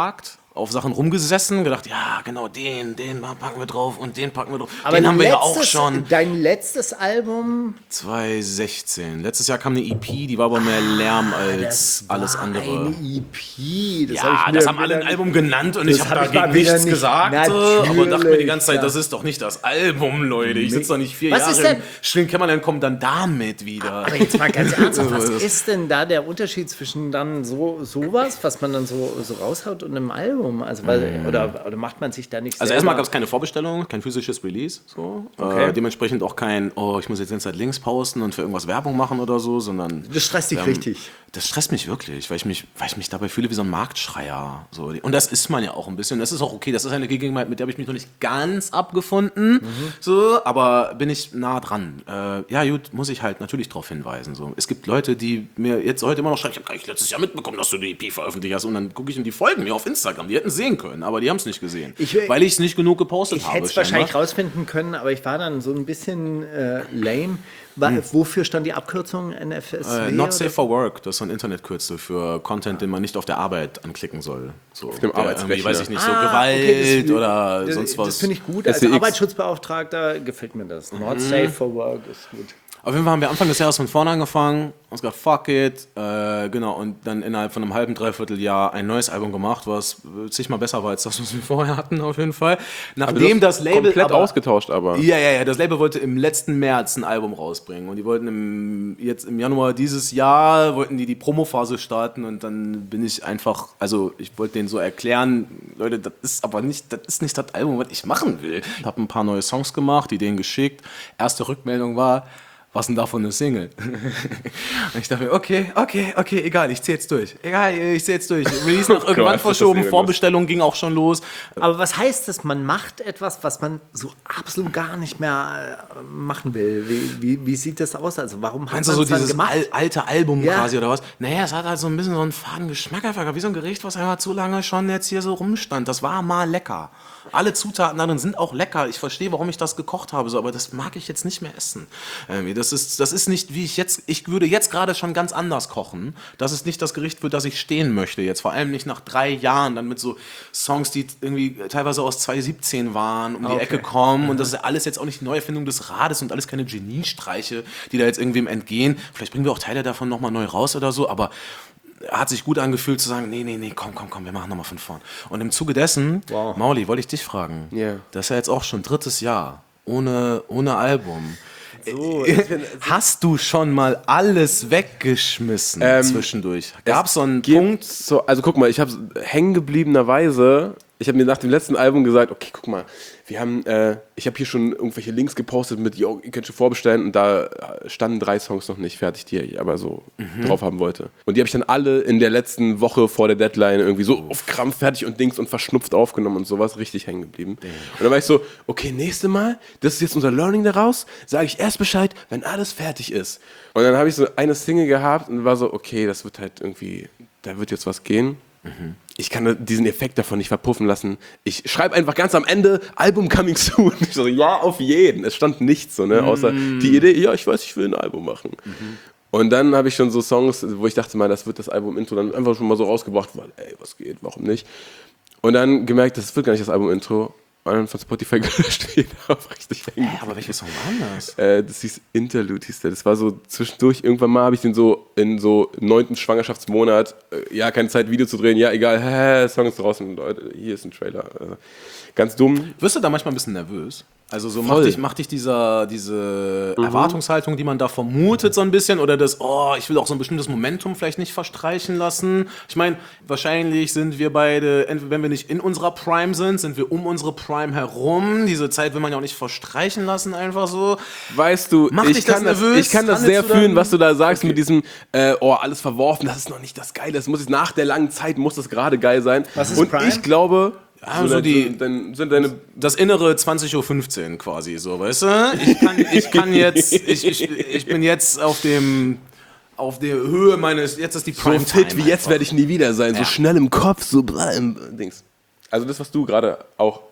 auf Sachen rumgesessen, gedacht, ja, genau, den, den packen wir drauf und den packen wir drauf.
Aber
den haben wir ja
letztes-
auch schon.
Dein letztes Album,
zwanzig sechzehn. Letztes Jahr kam eine E P, die war aber mehr Lärm als alles andere.
eine E P. Das
Ja,
hab ich mir
das haben alle
wieder-
ein Album genannt und
Das
ich habe
hab ich mal
dagegen
wieder
nichts
nicht-
gesagt.
Natürlich,
Aber dachte mir die ganze Zeit,
ja.
das ist doch nicht das Album, Leute. Ich sitze doch nicht vier
Was
Jahre
ist denn-
im stillen Kämmerlein, kommt dann damit wieder.
Aber jetzt mal ganz ernsthaft, was
Das-
ist denn da der Unterschied zwischen dann so sowas, was man dann so, so raushaut und einem Album? Also, weil, oder, oder macht man sich da nicht
Also
selber-
erstmal gab es keine Vorbestellung, kein physisches Release, so.
Okay.
Äh, dementsprechend auch kein, oh, ich muss jetzt die ganze Zeit Links posten und für irgendwas Werbung machen oder so, sondern...
Das stresst dich
ähm,
richtig.
Das stresst mich wirklich, weil ich mich, weil ich mich dabei fühle wie so ein Marktschreier. So. Und das ist man ja auch ein bisschen. Das ist auch okay. Das ist eine Gegebenheit, mit der habe ich mich noch nicht ganz abgefunden.
Mhm.
So, aber bin ich nah dran. Äh, ja, gut, muss ich halt natürlich darauf hinweisen. So. Es gibt Leute, die mir jetzt heute immer noch schreiben, ich habe gar nicht letztes Jahr mitbekommen, dass du die E P veröffentlicht hast. Und dann gucke ich und die folgen mir auf Instagram. Die hätten es sehen können, aber die haben es nicht gesehen.
Ich-
weil ich es nicht genug gepostet
Ich
habe.
hätte es wahrscheinlich rausfinden können, aber ich war dann so ein bisschen äh, lame. War, Wofür stand die Abkürzung N F S W?
Hm. Äh, not
oder?
safe for work, das ist so ein Internetkürzel für Content, den man nicht auf der Arbeit anklicken soll. So, auf
dem Arbeitsrechner.
Weiß ich nicht, so
Ah,
Gewalt
okay, das-
oder
das,
sonst was.
Das finde ich gut.
S E
Als
X.
Arbeitsschutzbeauftragter gefällt mir das. Not safe for work ist gut.
Auf jeden Fall haben wir Anfang des Jahres von vorne angefangen, uns gesagt, fuck it, äh, genau, und dann innerhalb von einem halben, dreiviertel Jahr ein neues Album gemacht, was zigmal besser war als das, was wir vorher hatten, auf jeden Fall. Nachdem das Label
komplett
aber,
ausgetauscht, aber.
Ja, ja, ja, das Label wollte im letzten März ein Album rausbringen und die wollten im, jetzt im Januar dieses Jahr, wollten die die Promophase starten und dann bin ich einfach, also ich wollte denen so erklären, Leute, das ist aber nicht, das ist nicht das Album, was ich machen will. Ich habe ein paar neue Songs gemacht, die denen geschickt. Erste Rückmeldung war, was denn davon eine Single? Und ich dachte mir, okay, okay, okay, egal, ich zieh jetzt durch. Egal, ich zieh jetzt durch. Release noch
Oh
irgendwann
Gott,
verschoben,
das ist
Vorbestellung ging auch schon los.
Aber was heißt das? Man macht etwas, was man so absolut gar nicht mehr äh, machen will. Wie, wie, wie sieht das aus? Also warum hat
Meinst du
man
so
es dann
dieses
gemacht?
al alte Album
Ja.
quasi oder was? Naja, es hat halt so ein bisschen so einen faden Geschmack einfach gehabt, wie so ein Gericht, was einfach zu lange schon jetzt hier so rumstand. Das war mal lecker. Alle Zutaten darin sind auch lecker. Ich verstehe, warum ich das gekocht habe, so, aber das mag ich jetzt nicht mehr essen. Irgendwie, das ist, das ist nicht, wie ich jetzt, ich würde jetzt gerade schon ganz anders kochen. Das ist nicht das Gericht, für das ich stehen möchte jetzt. Vor allem nicht nach drei Jahren, dann mit so Songs, die irgendwie teilweise aus zwanzig siebzehn waren, um die
Okay.
Ecke kommen. Und das ist ja alles jetzt auch nicht die Neuerfindung des Rades und alles keine Geniestreiche, die da jetzt irgendwem entgehen. Vielleicht bringen wir auch Teile davon nochmal neu raus oder so, aber hat sich gut angefühlt zu sagen, nee, nee, nee, komm, komm, komm, wir machen nochmal von vorn. Und im Zuge dessen,
Wow.
Mauli, wollte ich dich fragen.
Ja.
Das ist ja jetzt auch schon drittes Jahr ohne, ohne Album.
So,
Hast du schon mal alles weggeschmissen
Ähm,
zwischendurch? Gab es so einen
Gibt
Punkt?
So, also guck mal, ich habe hängengebliebenerweise, ich habe mir nach dem letzten Album gesagt, okay, guck mal, wir haben, äh, ich habe hier schon irgendwelche Links gepostet mit, yo, ihr könnt schon vorbestellen und da standen drei Songs noch nicht fertig, die ich aber so
Mhm.
drauf haben wollte. Und die habe ich dann alle in der letzten Woche vor der Deadline irgendwie so auf Krampf fertig und Dings und verschnupft aufgenommen und sowas, richtig hängen geblieben. Und dann war ich so, okay, nächste Mal, das ist jetzt unser Learning daraus, sage ich erst Bescheid, wenn alles fertig ist. Und dann habe ich so eine Single gehabt und war so, okay, das wird halt irgendwie, da wird jetzt was gehen. Ich kann diesen Effekt davon nicht verpuffen lassen. Ich schreibe einfach ganz am Ende, Album coming soon. Ich so, ja, auf jeden. Es stand nichts so, ne? Außer die Idee, ja, ich weiß, ich will ein Album machen. Und dann habe ich schon so Songs, wo ich dachte mal, das wird das Album-Intro, dann einfach schon mal so rausgebracht, weil, ey, was geht, warum nicht? Und dann gemerkt, das wird gar nicht das Album-Intro. Und dann von Spotify gelöscht wieder auf richtig hängen.
Hä, aber welches Song war das?
Äh, das hieß Interlude, hieß der. Das war so zwischendurch, irgendwann mal habe ich den so in so neunten Schwangerschaftsmonat, äh, ja, keine Zeit, Video zu drehen, ja, egal, hä, Song ist draußen, Leute, hier ist ein Trailer. Also, ganz dumm.
Wirst du da manchmal ein bisschen nervös? Also so
Voll.
macht dich, macht dich dieser, diese Erwartungshaltung, die man da vermutet, so ein bisschen, oder das, oh, ich will auch so ein bestimmtes Momentum vielleicht nicht verstreichen lassen. Ich meine, wahrscheinlich sind wir beide, entweder wenn wir nicht in unserer Prime sind, sind wir um unsere Prime herum. Diese Zeit will man ja auch nicht verstreichen lassen, einfach so.
Weißt du,
Macht
ich
dich das
kann das,
nervös?
ich kann das
Handelst
sehr
du dann-
fühlen, was du da sagst mit diesem, äh, oh, alles verworfen, das ist noch nicht das Geile, das muss jetzt nach der langen Zeit, muss das gerade geil sein.
Was ist
Und
Prime?
ich glaube,
Ja, so
dein-
die-
dein, sind deine
Das innere zwanzig Uhr fünfzehn quasi, so, weißt du? Ich kann, ich kann jetzt, ich, ich, ich bin jetzt auf dem, auf der Höhe meines, jetzt ist die
so
Prime
fit wie jetzt werde ich nie wieder sein, so
Ja.
schnell im Kopf, so bla, im Dings. Also das, was du gerade auch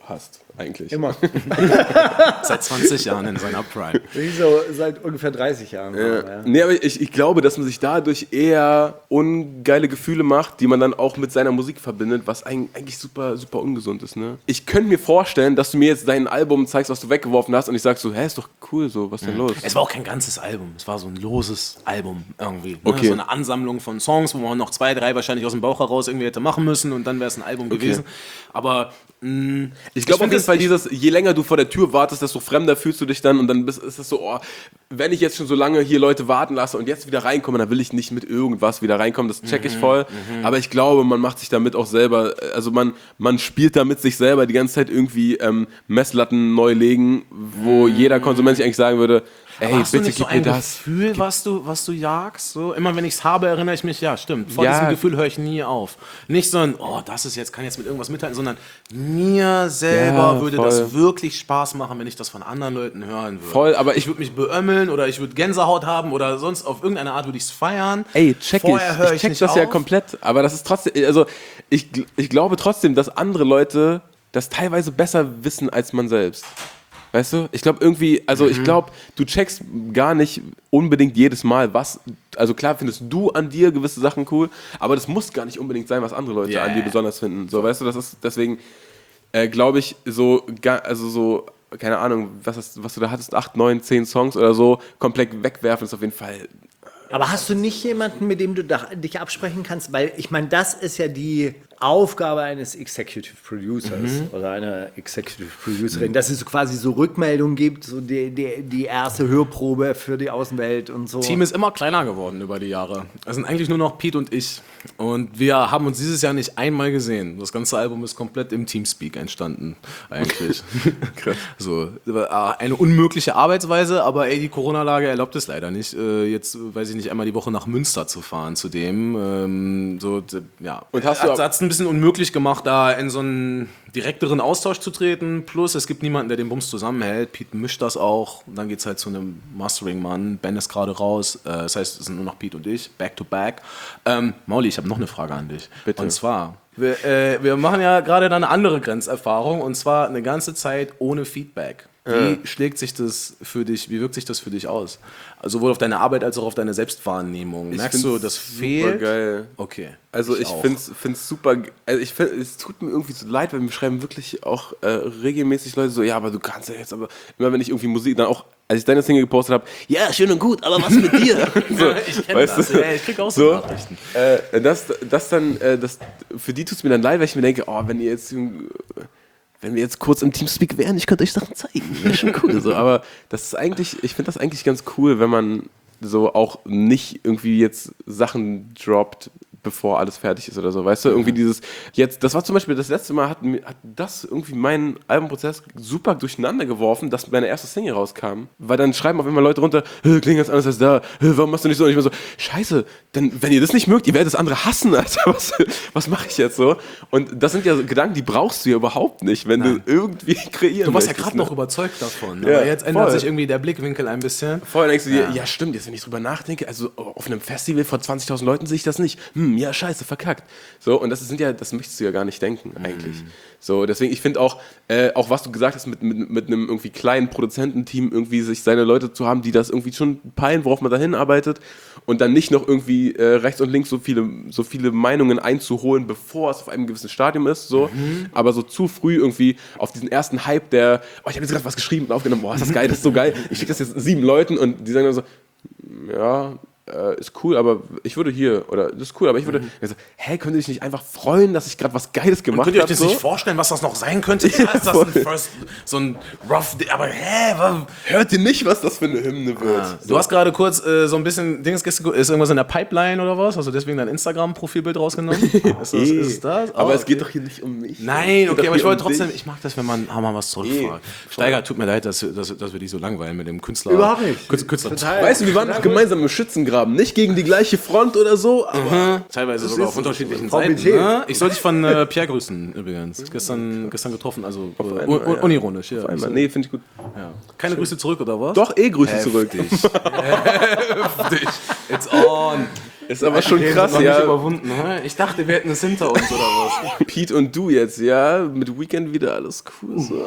hast, eigentlich.
Immer.
Seit zwanzig Jahren in seiner Prime.
Wie so seit ungefähr dreißig Jahren.
Ja.
Ja.
Nee, aber ich, ich glaube, dass man sich dadurch eher ungeile Gefühle macht, die man dann auch mit seiner Musik verbindet, was eigentlich super, super ungesund ist. Ne? Ich könnte mir vorstellen, dass du mir jetzt dein Album zeigst, was du weggeworfen hast und ich sag so, hä, ist doch cool so, was ist denn los?
Es war auch kein ganzes Album, es war so ein loses Album irgendwie. Ne?
Okay.
So eine Ansammlung von Songs, wo man noch zwei, drei wahrscheinlich aus dem Bauch heraus irgendwie hätte machen müssen und dann wäre es ein Album gewesen. Aber mh,
Ich glaube auf
find
jeden
das-
Fall dieses, je länger du vor der Tür wartest, desto fremder fühlst du dich dann und dann bist, ist es so, oh, wenn ich jetzt schon so lange hier Leute warten lasse und jetzt wieder reinkomme, dann will ich nicht mit irgendwas wieder reinkommen, das check ich voll, aber ich glaube, man macht sich damit auch selber, also man, man spielt damit sich selber die ganze Zeit irgendwie ähm, Messlatten neu legen, wo jeder Konsument sich eigentlich sagen würde, ey,
hast du
bitte
nicht so
gib mir
ein
das.
Gefühl, was du, was du jagst? So, immer wenn ich es habe, erinnere ich mich, ja, stimmt. Vor
Ja.
diesem Gefühl höre ich nie auf. Nicht so ein, oh, das ist jetzt, kann jetzt mit irgendwas mithalten, sondern mir selber
Ja,
würde
voll.
das wirklich Spaß machen, wenn ich das von anderen Leuten hören würde.
Voll, aber ich-
ich würde mich beömmeln oder ich würde Gänsehaut haben oder sonst auf irgendeine Art würde ich es feiern.
Ey, check
Vorher
ich.
höre
Ich
ich
check
nicht
das ja
auf.
komplett. Aber das ist trotzdem, also ich, gl- ich glaube trotzdem, dass andere Leute das teilweise besser wissen als man selbst. Weißt du? Ich glaube irgendwie, also
Mhm.
ich glaube, du checkst gar nicht unbedingt jedes Mal, was, also klar findest du an dir gewisse Sachen cool, aber das muss gar nicht unbedingt sein, was andere Leute
Ja,
an dir
ja.
besonders finden. So, weißt du, das ist deswegen, äh, glaube ich, so, ga- also so, keine Ahnung, was, hast, was du da hattest, acht, neun, zehn Songs oder so, komplett wegwerfen ist auf jeden Fall.
Aber hast du nicht jemanden, mit dem du da, dich absprechen kannst? Weil ich meine, das ist ja die Aufgabe eines Executive Producers oder einer Executive Producerin, dass es so quasi so Rückmeldungen gibt, so die, die, die erste Hörprobe für die Außenwelt und so.
Team ist immer kleiner geworden über die Jahre. Es sind eigentlich nur noch Pete und ich. Und wir haben uns dieses Jahr nicht einmal gesehen. Das ganze Album ist komplett im Teamspeak entstanden, eigentlich. So, eine unmögliche Arbeitsweise, aber ey, die Corona-Lage erlaubt es leider nicht, äh, jetzt, weiß ich nicht, einmal die Woche nach Münster zu fahren zu dem. Ähm, so, d- ja.
Und hast du
hat es ein bisschen unmöglich gemacht, da in so einen direkteren Austausch zu treten. Plus, es gibt niemanden, der den Bums zusammenhält. Pete mischt das auch. Und dann geht es halt zu einem Mastering-Mann. Ben ist gerade raus. Äh, das heißt, es sind nur noch Pete und ich, back to back. Ähm, Mauli, ich habe noch eine Frage an dich.
Bitte.
Und zwar, wir, äh, wir machen ja gerade dann eine andere Grenzerfahrung. Und zwar eine ganze Zeit ohne Feedback. Wie schlägt sich das für dich, wie wirkt sich das für dich aus? Also sowohl auf deine Arbeit als auch auf deine Selbstwahrnehmung. Merkst du,
find's
das
super
fehlt?
geil.
Okay.
Also ich,
auch.
finde es super, also ich find, es tut mir irgendwie so leid, weil mir schreiben wirklich auch äh, regelmäßig Leute so, ja, aber du kannst ja jetzt, aber immer wenn ich irgendwie Musik, dann auch, als ich deine Single gepostet habe, ja, schön und gut, aber was mit dir? so,
Ich kenn
weißt
das,
du?
ja, ich krieg auch so Nachrichten.
Äh, das, das dann, äh, das, für die tut es mir dann leid, weil ich mir denke, oh, wenn ihr jetzt, äh, wenn wir jetzt kurz im Teamspeak wären, ich könnte euch Sachen zeigen, wäre schon cool. so. Aber das ist eigentlich, ich finde das eigentlich ganz cool, wenn man so auch nicht irgendwie jetzt Sachen droppt, bevor alles fertig ist oder so, weißt du, irgendwie dieses, jetzt, das war zum Beispiel das letzte Mal, hat, mir- hat das irgendwie meinen Albumprozess super durcheinander geworfen, dass meine erste Single rauskam, weil dann schreiben auf einmal Leute runter, "Hä, klingt ganz anders als da, Hä, warum machst du nicht so?" Und ich bin so, scheiße, denn wenn ihr das nicht mögt, ihr werdet das andere hassen, Alter, was, was mache ich jetzt so? Und das sind ja so Gedanken, die brauchst du ja überhaupt nicht, wenn
Nein.
du irgendwie kreieren
Du warst ja
möchtest,
gerade
ne?
noch überzeugt davon.
Ja,
aber jetzt ändert
voll.
sich irgendwie der Blickwinkel ein bisschen.
Vorher denkst du dir,
Ja.
ja. stimmt, jetzt wenn ich drüber nachdenke, also auf einem Festival vor zwanzigtausend Leuten sehe ich das nicht. Hm, ja, scheiße, verkackt. So, und das sind ja, das möchtest du ja gar nicht denken, eigentlich. So, deswegen, ich finde auch, äh, auch was du gesagt hast, mit, mit, mit einem irgendwie kleinen Produzententeam irgendwie sich seine Leute zu haben, die das irgendwie schon peilen, worauf man da hinarbeitet und dann nicht noch irgendwie äh, rechts und links so viele, so viele Meinungen einzuholen, bevor es auf einem gewissen Stadium ist, so. Aber so zu früh irgendwie auf diesen ersten Hype, der, oh, ich habe jetzt gerade was geschrieben und aufgenommen, boah, ist das geil, das ist so geil, ich schicke das jetzt sieben Leuten und die sagen dann so, ja, äh, ist cool, aber ich würde hier, oder das ist cool, aber ich würde, also, hä, könnt ihr euch nicht einfach freuen, dass ich gerade was Geiles gemacht
Könnt ihr euch
habe?
das
So?
nicht vorstellen, was das noch sein könnte? Ja, ist das ein First, so ein rough, aber hä, was?
Hört ihr nicht, was das für eine Hymne wird?
Du hast gerade kurz äh, so ein bisschen, Dings, ist irgendwas in der Pipeline oder was? Hast du deswegen dein Instagram-Profilbild rausgenommen? Ist das,
Eh,
ist es das?
aber
Oh,
es geht
okay.
doch hier nicht um mich.
Nein,
Es geht
okay,
doch
aber ich
hier
wollte
um
trotzdem,
dich.
ich mag das, wenn man auch mal was zurückfragt. Steiger, tut mir leid, dass, dass, dass wir dich so langweilen mit dem Künstler.
Überhaupt nicht.
Künstler, Künstler
Total.
Weißt du, wir waren noch gemeinsam im Schützengraben, nicht gegen die gleiche Front oder so, aber
Teilweise
Das
sogar
ist
auf unterschiedlichen
V B
Seiten.
T.
Ne? Ich soll dich von äh, Pierre grüßen übrigens. Gestern, gestern getroffen, also äh,
einmal,
un un
ja.
unironisch. Ja.
einmal, nee, finde ich gut.
Ja. Keine Grüße zurück, oder was?
Doch, eh Grüße zurück.
Heftig. Heftig. It's on.
Ist aber schon krass,
Noch nicht
ja.
überwunden, hä? Ich dachte, wir hätten es hinter uns oder was.
Pete und du jetzt, ja, mit Weekend wieder alles cool. So.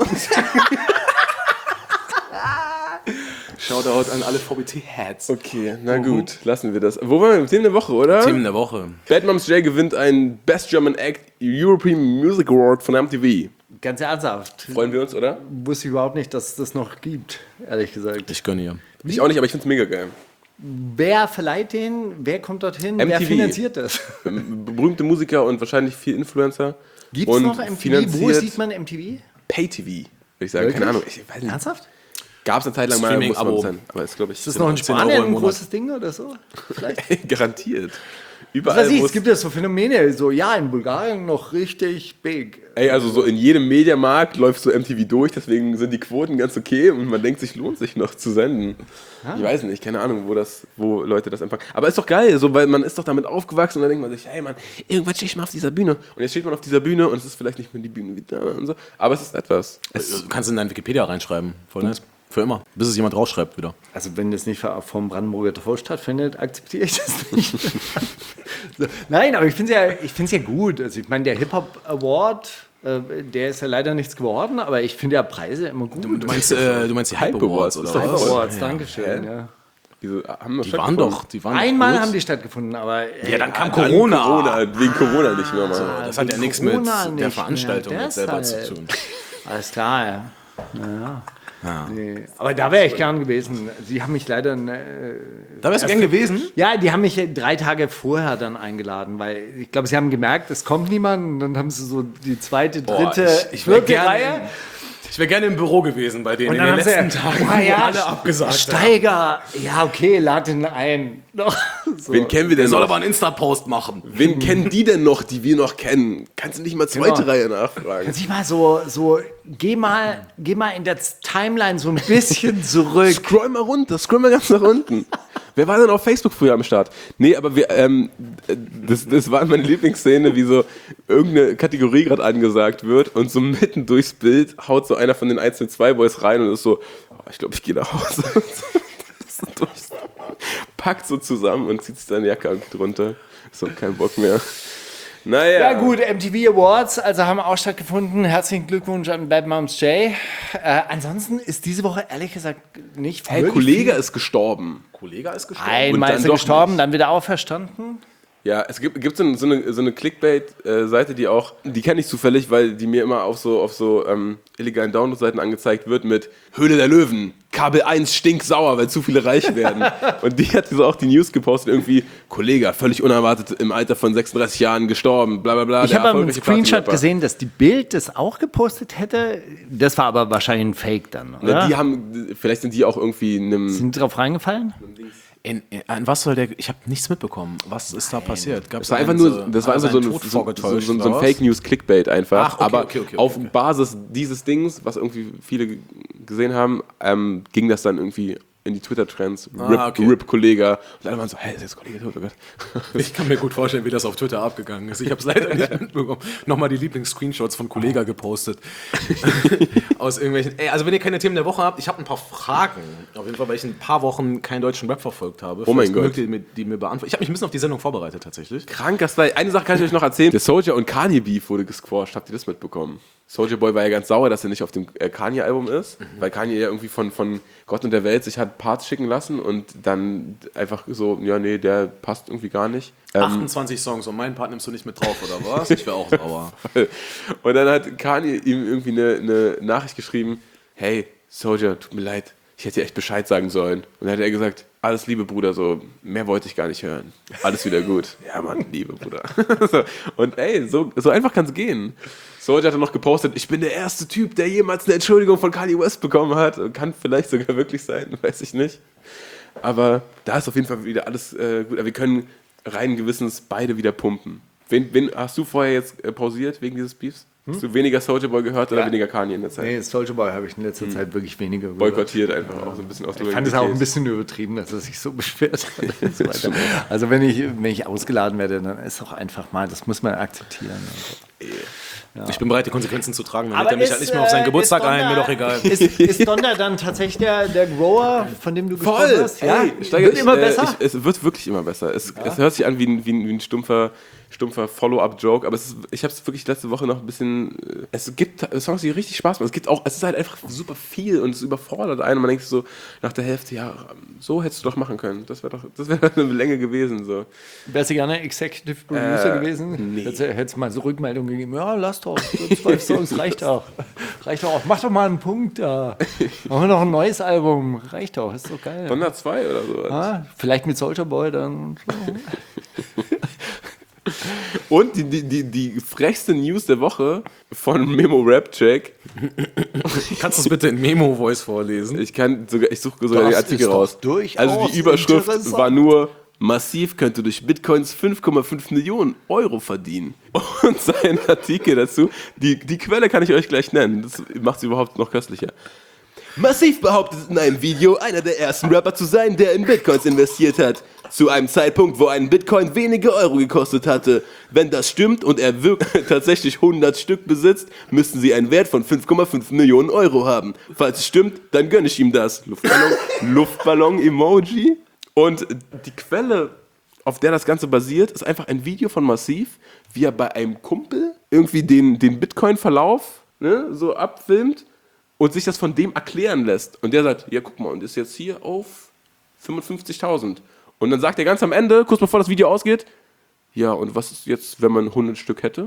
Shoutout an alle V B T-Heads.
Okay, na gut, lassen wir das. Wo waren wir? Im Themen der Woche, oder?
Themen der Woche.
Bad Moms J gewinnt einen Best German Act European Music Award von M T V.
Ganz ernsthaft.
Freuen wir uns, oder?
Wusste ich überhaupt nicht, dass es das noch gibt, ehrlich gesagt.
Ich gönne ihr.
Ich auch nicht, aber ich find's mega geil.
Wer verleiht den? Wer kommt dorthin?
M T V.
Wer finanziert das?
Berühmte Musiker und wahrscheinlich viel Influencer.
Gibt es
und
noch M T V? Wo
finanziert
sieht man M T V?
Pay-T V, würde ich sagen.
Wirklich?
Keine Ahnung, ich weiß nicht.
Ernsthaft?
Gab es eine Zeit lang mal, muss
Streaming-Abo.
man sein. Aber ist, glaube ich,
Ist das noch in
zehn Euro
Spanien
im
ein
Monat.
großes Ding oder so? Vielleicht.
garantiert.
Was
Überall,
weiß ich,
wo
es gibt ja so Phänomene, so ja, in Bulgarien noch richtig big.
Ey, also so in jedem Mediamarkt läuft so M T V durch, deswegen sind die Quoten ganz okay und man denkt sich, lohnt sich noch zu senden.
Ah.
Ich weiß nicht, keine Ahnung, wo das, wo Leute das empfangen. Aber ist doch geil, so, weil man ist doch damit aufgewachsen und dann denkt man sich, hey Mann, irgendwann stehe ich mal auf dieser Bühne. Und jetzt steht man auf dieser Bühne und es ist vielleicht nicht mehr die Bühne wie da und so. Aber es ist etwas. Es
Du kannst in deinen Wikipedia reinschreiben. Voll nice. Für immer. Bis es jemand rausschreibt wieder.
Also wenn das nicht vom Brandenburger Tor stattfindet, akzeptiere ich das nicht. So, nein, aber ich finde es ja, ich find's ja gut. Also ich meine, der Hip-Hop Award, äh, der ist ja leider nichts geworden, aber ich finde ja Preise immer gut.
Du meinst, äh, du meinst die Hype
Hype
Awards,
Awards,
oder
ist doch
was?
voll.
Awards, danke schön. Ja.
Diese, haben noch
Die waren doch. Die waren
Einmal
kurz.
haben die stattgefunden, aber ey,
Ja, dann kam
Dann
Corona.
Corona. Wegen Corona nicht mehr, Mann.
Das hat ja nichts mit
Corona
der
nicht
Veranstaltung
mehr,
jetzt selber
deshalb.
zu tun.
Alles klar, ja. Naja. Nee. Aber da wäre ich gern gewesen. Sie haben mich leider. Äh,
Da wärst du gern gewesen?
ja, die haben mich drei Tage vorher dann eingeladen, weil ich glaube, sie haben gemerkt, es kommt niemand. Und dann haben sie so die zweite, dritte,
ich- ich wär
vierte
gerne
Reihe.
Ich wäre gerne im Büro gewesen bei denen in den
haben
letzten
sie,
Tagen,
ah,
wo
ja,
alle abgesagt haben.
Steiger, ja, okay, lad ihn ein. Doch, so.
Wen kennen wir denn
Der soll
noch?
aber einen Insta-Post machen.
Wen kennen die denn noch, die wir noch kennen? Kannst du nicht mal zweite
Genau.
Reihe nachfragen?
Kannst du mal so, so geh, mal, geh mal in der Timeline so ein bisschen zurück.
Scroll mal runter, scroll mal ganz nach unten. Wer war denn auf Facebook früher am Start? Nee, aber wir, ähm, das, das war meine Lieblingsszene, wie so irgendeine Kategorie gerade angesagt wird und so mitten durchs Bild haut so einer von den einzelnen zwei Boys rein und ist so, oh, ich glaube, ich gehe nach Hause. so durch, packt so zusammen und zieht sich seine Jacke an drunter. So, kein Bock mehr. Naja.
Ja gut, M T V Awards, also haben auch stattgefunden. Herzlichen Glückwunsch an Bad Moms J. Äh, ansonsten ist diese Woche ehrlich gesagt nicht
Hey,
wirklich
Kollege
viel.
ist gestorben.
Kollege ist gestorben.
Einmal
und
ist
dann
er
doch
gestorben,
nicht.
dann wieder auferstanden.
Ja, es gibt, gibt so eine, so eine, so eine Clickbait-Seite, die auch, die kenne ich zufällig, weil die mir immer auf so, auf so ähm, illegalen Download-Seiten angezeigt wird mit Höhle der Löwen, Kabel eins stinksauer, weil zu viele reich werden. Und die hat so auch die News gepostet, irgendwie, Kollege, völlig unerwartet im Alter von sechsunddreißig Jahren gestorben, bla bla bla.
Ich
der
habe einen
erfolgreiche
Screenshot
Partyrapper.
gesehen, dass die Bild das auch gepostet hätte. Das war aber wahrscheinlich ein Fake dann, oder?
Na, die haben, vielleicht sind die auch irgendwie in einem...
Sind drauf reingefallen?
In, in, an was soll der. Ich habe nichts mitbekommen. Was ist da passiert? Gab's
Das war einfach
einen,
nur,
so-
das war
hat er
einfach so,
seinen
eine,
Tod
so, so,
vorgetäuscht,
so, so
oder
ein
was?
Fake News Clickbait einfach.
Ach, okay,
aber
okay, okay,
auf
okay.
Basis dieses Dings, was irgendwie viele g- gesehen haben, ähm, ging das dann irgendwie in die Twitter-Trends.
Ah,
Rip,
okay.
Rip Kollege. Und alle waren so, hey, ist jetzt Kollege tot, oh Gott.
Ich kann mir gut vorstellen, wie das auf Twitter abgegangen ist. Ich habe es leider nicht mitbekommen. Nochmal die Lieblings-Screenshots von Kollega gepostet. Aus irgendwelchen. Ey, also wenn ihr keine Themen der Woche habt, ich habe ein paar Fragen. Auf jeden Fall, weil ich ein paar Wochen keinen deutschen Rap verfolgt habe.
Oh mein
Vielleicht
Gott.
mögt ihr mir- die mir beantworten. Ich habe mich ein bisschen auf die Sendung vorbereitet tatsächlich.
Krank, das war, eine Sache kann ich euch noch erzählen. Der Soulja und Kanye Beef wurde gesquashed. Habt ihr das mitbekommen? Soulja Boy war ja ganz sauer, dass er nicht auf dem äh, Kanye-Album ist,
Mhm.
weil Kanye ja irgendwie von, von Gott und der Welt sich hat Parts schicken lassen und dann einfach so, ja, nee, der passt irgendwie gar nicht. Ähm,
achtundzwanzig Songs und meinen Part nimmst du nicht mit drauf, oder was? Ich wäre auch sauer.
Und dann hat Kanye ihm irgendwie eine, eine Nachricht geschrieben, hey, Soulja, tut mir leid, ich hätte dir echt Bescheid sagen sollen. Und dann hat er gesagt, alles Liebe, Bruder, so, mehr wollte ich gar nicht hören. Alles wieder gut. Ja, Mann, Liebe, Bruder. so, und ey, so, so einfach kann es gehen. Soulja hat dann noch gepostet, ich bin der erste Typ, der jemals eine Entschuldigung von Kanye West bekommen hat. Kann vielleicht sogar wirklich sein, weiß ich nicht. Aber da ist auf jeden Fall wieder alles äh, gut. Wir können rein gewissens beide wieder pumpen. Wen, wen hast du vorher jetzt äh, pausiert wegen dieses Beefs? Hast du weniger Soulja Boy gehört oder
Ja.
weniger Kanye in der Zeit?
Nee, Soulja Boy habe ich in letzter Zeit wirklich weniger gehört.
Boykottiert einfach auch so ein bisschen aus
Ich fand es auch ein bisschen übertrieben, dass er sich so beschwert hat. Und so weiter. Also wenn ich, wenn ich ausgeladen werde, dann ist auch einfach mal, das muss man akzeptieren. Also.
Ich bin bereit, die Konsequenzen zu tragen. Dann
Aber
lädt er mich
ist,
halt nicht mehr auf seinen
äh,
Geburtstag
ist
ein, mir
Donder-
doch egal.
Ist, ist Donder dann tatsächlich der, der Grower, von dem du gesprochen
Voll!
hast? Ja,
Ey, Steiger,
wird
ich,
immer
äh,
besser.
Ich, es wird wirklich immer besser. Es, es hört sich an wie ein, wie ein, wie ein stumpfer, stumpfer Follow-up-Joke, aber es ist, ich habe es wirklich letzte Woche noch ein bisschen. äh, Es gibt Songs, die richtig Spaß machen. Es gibt auch, es ist halt einfach super viel und es überfordert einen. Und man denkt sich so nach der Hälfte, ja, so hättest du doch machen können. Das wäre doch, das wäre eine Länge gewesen. So.
Wärst du gerne Executive Producer
Äh,
gewesen?
nee.
Hättest du hättest mal so Rückmeldung gegeben, ja, lass doch, so zwölf Songs, reicht doch. Reicht doch, mach doch mal einen Punkt da. Machen wir noch ein neues Album, reicht doch, ist doch geil.
Donder zwei oder so.
Ah, vielleicht mit Soulja Boy dann.
Und die, die, die, die frechste News der Woche von Memo Rap Check.
Kannst du es bitte in Memo-Voice vorlesen?
Ich kann sogar, ich suche sogar
Das
den Artikel
ist doch
raus.
durchaus
Also die Überschrift
interessant.
war nur: Massiv könnte durch Bitcoins fünf Komma fünf Millionen Euro verdienen. Und sein Artikel dazu, die, die Quelle kann ich euch gleich nennen. Das macht es überhaupt noch köstlicher. Massiv behauptet in einem Video, einer der ersten Rapper zu sein, der in Bitcoins investiert hat. Zu einem Zeitpunkt, wo ein Bitcoin wenige Euro gekostet hatte. Wenn das stimmt und er wirklich tatsächlich hundert Stück besitzt, müssten sie einen Wert von fünf Komma fünf Millionen Euro haben. Falls es stimmt, dann gönne ich ihm das. Luftballon, Luftballon-Emoji. Und die Quelle, auf der das Ganze basiert, ist einfach ein Video von Massiv, wie er bei einem Kumpel irgendwie den, den Bitcoin-Verlauf, ne, so abfilmt und sich das von dem erklären lässt. Und der sagt, ja, guck mal, und ist jetzt hier auf fünfundfünfzigtausend. Und dann sagt er ganz am Ende, kurz bevor das Video ausgeht, ja, und was ist jetzt, wenn man hundert Stück hätte?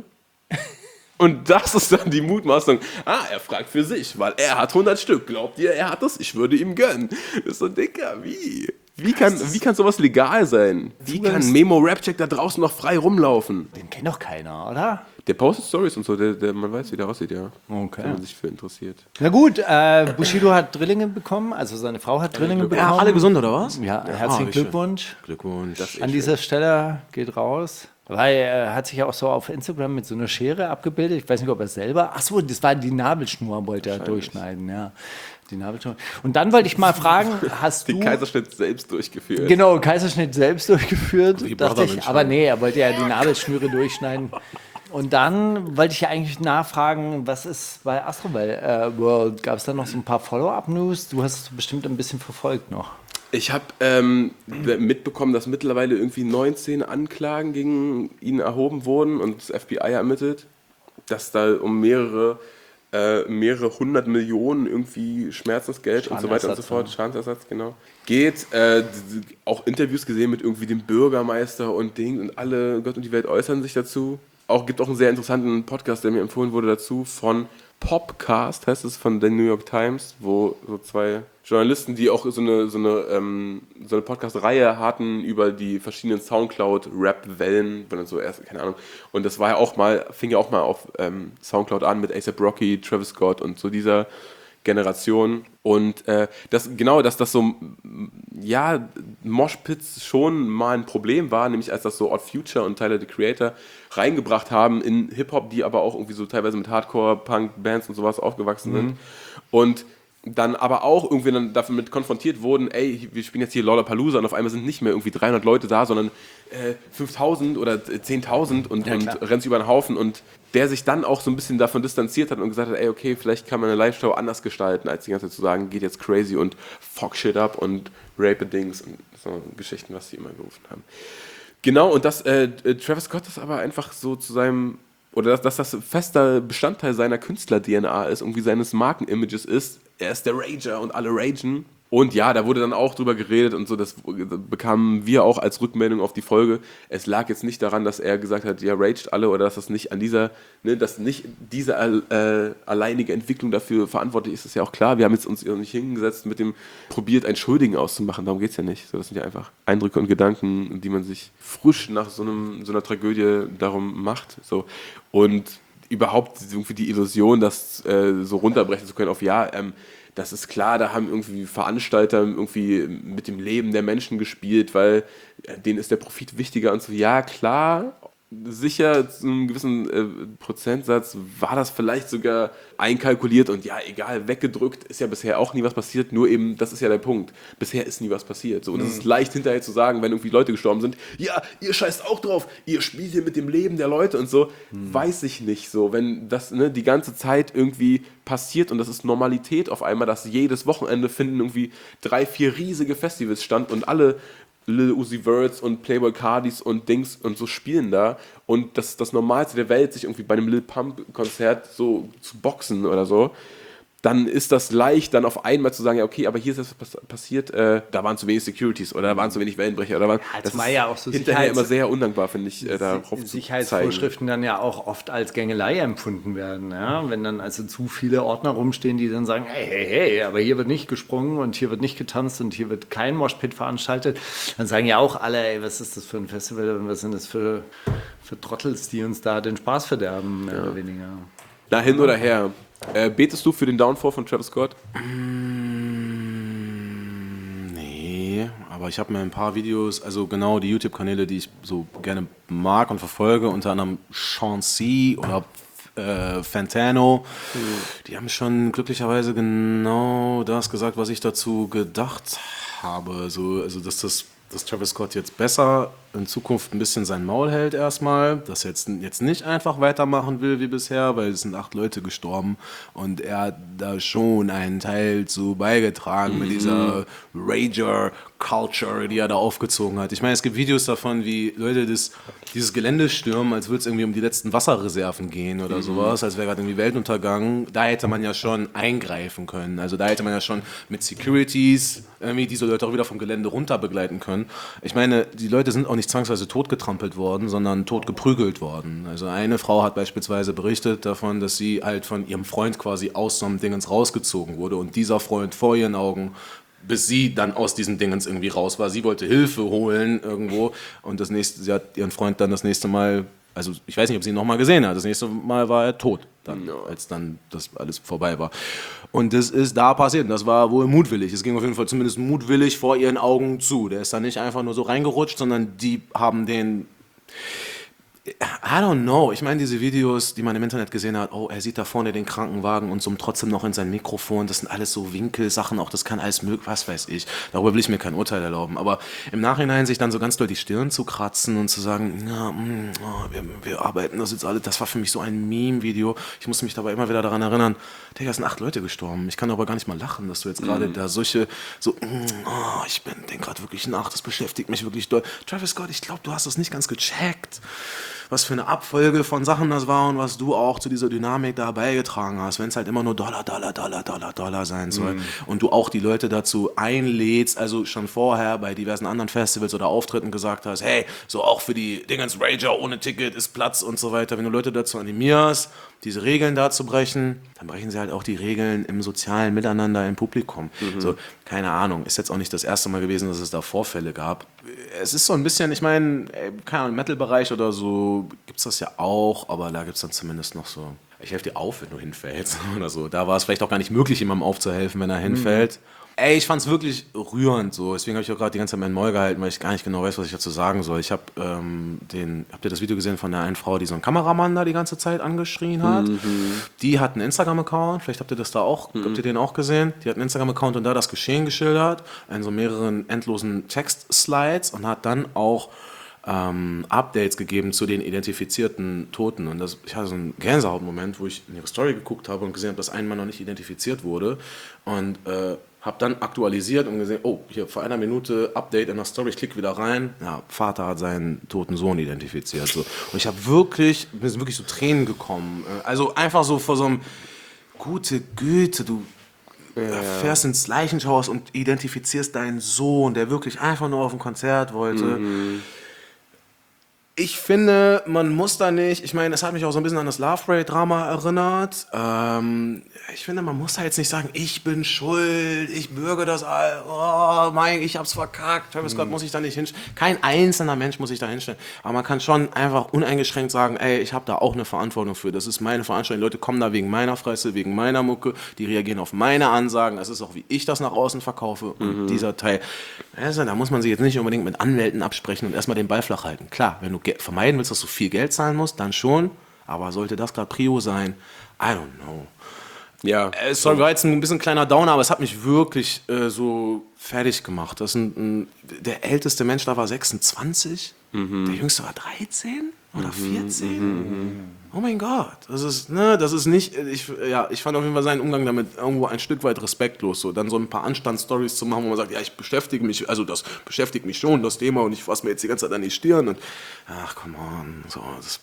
Und das ist dann die Mutmaßung. Ah, er fragt für sich, weil er hat hundert Stück. Glaubt ihr, er hat das? Ich würde ihm gönnen. Das ist so, Dicker, wie? Wie kann, wie kann sowas legal sein? Wie kann Memo Rapcheck da draußen noch frei rumlaufen?
Den kennt doch keiner, oder?
Der postet Stories und so, der, der, man weiß, wie der aussieht, ja.
Okay.
Wenn man sich für interessiert.
Na gut, äh, Bushido hat Drillinge bekommen, also seine Frau hat Drillinge bekommen.
Ja, alle gesund, oder was?
Ja, herzlichen
wie schön.
Glückwunsch.
Glückwunsch. Das
An dieser Stelle geht raus. Weil er hat sich ja auch so auf Instagram mit so einer Schere abgebildet. Ich weiß nicht, ob er selber. Ach so, das war die Nabelschnur, wollte er durchschneiden, ja. Die Nabelschnur. Und dann wollte ich mal fragen, hast
Den
du.
Kaiserschnitt selbst durchgeführt.
Genau, Kaiserschnitt selbst durchgeführt.
Die
Dachte
Brotherman
ich, aber nee, er wollte ja die Nabelschnüre durchschneiden. Und dann wollte ich ja eigentlich nachfragen, was ist bei Astroworld äh, World? Gab es da noch so ein paar Follow-up-News? Du hast es bestimmt ein bisschen verfolgt noch.
Ich habe ähm, mitbekommen, dass mittlerweile irgendwie neunzehn Anklagen gegen ihn erhoben wurden und das F B I ermittelt, dass da um mehrere, äh, mehrere hundert Millionen irgendwie Schmerzensgeld und so weiter und so fort, Schadensersatz, genau, geht. Äh, auch Interviews gesehen mit irgendwie dem Bürgermeister und Ding und alle, Gott und die Welt äußern sich dazu. Auch gibt auch einen sehr interessanten Podcast, der mir empfohlen wurde dazu, von Popcast, heißt es, von der New York Times, wo so zwei Journalisten, die auch so eine, so eine, ähm, so eine Podcast-Reihe hatten über die verschiedenen Soundcloud-Rap-Wellen, wenn dann so erst, keine Ahnung, und das war ja auch mal, fing ja auch mal auf ähm, Soundcloud an mit A$AP Rocky, Travis Scott und so dieser Generation. Und äh, das, genau, dass das so, ja, Moshpits schon mal ein Problem war, nämlich als das so Odd Future und Tyler, the Creator reingebracht haben in Hip-Hop, die aber auch irgendwie so teilweise mit Hardcore-Punk-Bands und sowas aufgewachsen sind. Mhm. Und dann aber auch irgendwie dann damit konfrontiert wurden, ey, wir spielen jetzt hier Lollapalooza und auf einmal sind nicht mehr irgendwie dreihundert Leute da, sondern äh, fünftausend oder zehntausend und, ja, und rennt über den Haufen und der sich dann auch so ein bisschen davon distanziert hat und gesagt hat, ey, okay, vielleicht kann man eine Live-Show anders gestalten, als die ganze Zeit zu sagen, geht jetzt crazy und fuck shit up und rape Dings und so Geschichten, was sie immer gerufen haben. Genau, und dass äh, Travis Scott das aber einfach so zu seinem, oder dass, dass das fester Bestandteil seiner Künstler-D N A ist, irgendwie seines Markenimages ist, er ist der Rager und alle ragen. Und ja, da wurde dann auch drüber geredet und so, das bekamen wir auch als Rückmeldung auf die Folge. Es lag jetzt nicht daran, dass er gesagt hat, ja, raged alle oder dass das nicht an dieser, ne, dass nicht diese äh, alleinige Entwicklung dafür verantwortlich ist, ist ja auch klar. Wir haben jetzt uns nicht hingesetzt mit dem probiert, einen Schuldigen auszumachen, darum geht es ja nicht. So, das sind ja einfach Eindrücke und Gedanken, die man sich frisch nach so, einem, so einer Tragödie darum macht. So. Und überhaupt irgendwie die Illusion, das äh, so runterbrechen zu können auf ja, ähm, das ist klar, da haben irgendwie Veranstalter irgendwie mit dem Leben der Menschen gespielt, weil äh, denen ist der Profit wichtiger und so. Ja, klar, sicher zu einem gewissen äh, Prozentsatz war das vielleicht sogar einkalkuliert und ja, egal, weggedrückt, ist ja bisher auch nie was passiert, nur eben, das ist ja der Punkt, bisher ist nie was passiert. So, und es ist leicht hinterher zu sagen, wenn irgendwie Leute gestorben sind, ja, ihr scheißt auch drauf, ihr spielt hier mit dem Leben der Leute und so, mhm. weiß ich nicht so, wenn das ne, die ganze Zeit irgendwie passiert und das ist Normalität auf einmal, dass jedes Wochenende finden irgendwie drei, vier riesige Festivals statt und alle Lil Uzi Verts und Playboy Cardis und Dings und so spielen da und das ist das Normalste der Welt, sich irgendwie bei einem Lil Pump Konzert so zu boxen oder so, dann ist das leicht, dann auf einmal zu sagen, ja okay, aber hier ist das passiert, äh, da waren zu wenig Securities oder da waren zu wenig Wellenbrecher oder waren,
ja,
das
ist
ja
auch so
hinterher immer sehr undankbar, finde ich, äh, darauf zu zeigen.
Sicherheitsvorschriften dann ja auch oft als Gängelei empfunden werden, ja? Wenn dann also zu viele Ordner rumstehen, die dann sagen, hey, hey, hey, aber hier wird nicht gesprungen und hier wird nicht getanzt und hier wird kein Moshpit veranstaltet, dann sagen ja auch alle, ey, was ist das für ein Festival und was sind das für, für Trottels, die uns da den Spaß verderben, mehr ja. oder weniger.
Na, hin oder her. Äh, betest du für den Downfall von Travis Scott?
Mm, nee, aber ich habe mir ein paar Videos, also genau die YouTube-Kanäle, die ich so gerne mag und verfolge, unter anderem Sean C. oder äh, Fantano, mhm. die haben schon glücklicherweise genau das gesagt, was ich dazu gedacht habe. So, also dass das dass Travis Scott jetzt besser in Zukunft ein bisschen sein Maul hält erstmal, dass er jetzt, jetzt nicht einfach weitermachen will wie bisher, weil es sind acht Leute gestorben und er hat da schon einen Teil zu beigetragen mhm. mit dieser Rager-Culture, die er da aufgezogen hat. Ich meine, es gibt Videos davon, wie Leute das, dieses Gelände stürmen, als würde es irgendwie um die letzten Wasserreserven gehen oder mhm. sowas, als wäre gerade irgendwie Weltuntergang. Da hätte man ja schon eingreifen können. Also da hätte man ja schon mit Securities irgendwie diese Leute auch wieder vom Gelände runter begleiten können. Ich meine, die Leute sind auch nicht zwangsweise totgetrampelt worden, sondern tot geprügelt worden. Also eine Frau hat beispielsweise berichtet davon, dass sie halt von ihrem Freund quasi aus so einem Dingens rausgezogen wurde und dieser Freund vor ihren Augen, bis sie dann aus diesem Dingens irgendwie raus war. Sie wollte Hilfe holen irgendwo und das nächste, sie hat ihren Freund dann das nächste Mal, also ich weiß nicht, ob sie ihn nochmal gesehen hat, das nächste Mal war er tot, dann, als dann das alles vorbei war. Und das ist da passiert, das war wohl mutwillig, es ging auf jeden Fall zumindest mutwillig vor ihren Augen zu. Der ist da nicht einfach nur so reingerutscht, sondern die haben den... I don't know. Ich meine, diese Videos, die man im Internet gesehen hat, oh, er sieht da vorne den Krankenwagen und summt trotzdem noch in sein Mikrofon. Das sind alles so Winkelsachen, auch das kann alles möglich, was weiß ich. Darüber will ich mir kein Urteil erlauben. Aber im Nachhinein sich dann so ganz doll die Stirn zu kratzen und zu sagen, ja, mh, oh, wir, wir arbeiten das jetzt alle, das war für mich so ein Meme-Video. Ich muss mich dabei immer wieder daran erinnern, Digga, es sind acht Leute gestorben. Ich kann aber gar nicht mal lachen, dass du jetzt gerade mm. da solche, so, mm, oh, ich bin denk gerade wirklich nach, das beschäftigt mich wirklich doll. Travis Scott, ich glaube, du hast das nicht ganz gecheckt, was für eine Abfolge von Sachen das war und was du auch zu dieser Dynamik da beigetragen hast, wenn es halt immer nur Dollar, Dollar, Dollar, Dollar, Dollar sein soll mm. und du auch die Leute dazu einlädst, also schon vorher bei diversen anderen Festivals oder Auftritten gesagt hast, hey, so auch für die Dingens Rager ohne Ticket ist Platz und so weiter, wenn du Leute dazu animierst, diese Regeln da zu brechen, dann brechen sie halt auch die Regeln im sozialen Miteinander im Publikum. Mhm. So, keine Ahnung, ist jetzt auch nicht das erste Mal gewesen, dass es da Vorfälle gab. Es ist so ein bisschen, ich meine, keine Ahnung, im Metal-Bereich oder so gibt es das ja auch, aber da gibt es dann zumindest noch so, ich helfe dir auf, wenn du hinfällst oder so. Da war es vielleicht auch gar nicht möglich, jemandem aufzuhelfen, wenn er hinfällt. Mhm. Ey, ich fand's wirklich rührend so. Deswegen habe ich auch gerade die ganze Zeit meinen Maul gehalten, weil ich gar nicht genau weiß, was ich dazu sagen soll. Ich habe ähm, den, habt ihr das Video gesehen von der einen Frau, die so einen Kameramann da die ganze Zeit angeschrien hat? Mhm. Die hat einen Instagram-Account, vielleicht habt ihr das da auch, mhm. habt ihr den auch gesehen? Die hat einen Instagram-Account und da das Geschehen geschildert, in so mehreren endlosen Text-Slides und hat dann auch ähm, Updates gegeben zu den identifizierten Toten. Und das, ich hatte so einen Gänsehautmoment, wo ich in ihre Story geguckt habe und gesehen habe, dass ein Mann noch nicht identifiziert wurde. Und äh, habe dann aktualisiert und gesehen, oh, hier vor einer Minute Update in der Story, ich klicke wieder rein. Ja, Vater hat seinen toten Sohn identifiziert. So. Und ich habe wirklich, mir sind wirklich so Tränen gekommen. Also einfach so vor so einem, gute Güte, du ja. fährst ins Leichenschauhaus und identifizierst deinen Sohn, der wirklich einfach nur auf ein Konzert wollte. Mhm. Ich finde, man muss da nicht, ich meine, es hat mich auch so ein bisschen an das Love Parade-Drama erinnert. Ähm, ich finde, man muss da jetzt nicht sagen, ich bin schuld, ich bürge das all, oh mein, ich hab's verkackt, Travis Scott mhm. muss ich da nicht hinstellen. Kein einzelner Mensch muss sich da hinstellen. Aber man kann schon einfach uneingeschränkt sagen, ey, ich habe da auch eine Verantwortung für. Das ist meine Veranstaltung. Die Leute kommen da wegen meiner Fresse, wegen meiner Mucke, die reagieren auf meine Ansagen. Das ist auch, wie ich das nach außen verkaufe. Und mhm. dieser Teil, also, da muss man sich jetzt nicht unbedingt mit Anwälten absprechen und erstmal den Ball flach halten. Klar, wenn du Ge- vermeiden willst, dass du viel Geld zahlen musst, dann schon. Aber sollte das gerade Prio sein? I don't know.
Ja.
Äh, sorry, war jetzt ein bisschen kleiner Downer, aber es hat mich wirklich äh, so fertig gemacht. Das ist ein, ein, der älteste Mensch da war sechsundzwanzig, mhm. der jüngste war dreizehn oder vierzehn. Mhm. Oh mein Gott, das ist, ne, das ist nicht, ich, ja, ich fand auf jeden Fall seinen Umgang damit irgendwo ein Stück weit respektlos. So. Dann so ein paar Anstandsstories zu machen, wo man sagt, ja, ich beschäftige mich, also das beschäftigt mich schon, das Thema, und ich fasse mir jetzt die ganze Zeit an die Stirn. Und, ach, come on. So, das,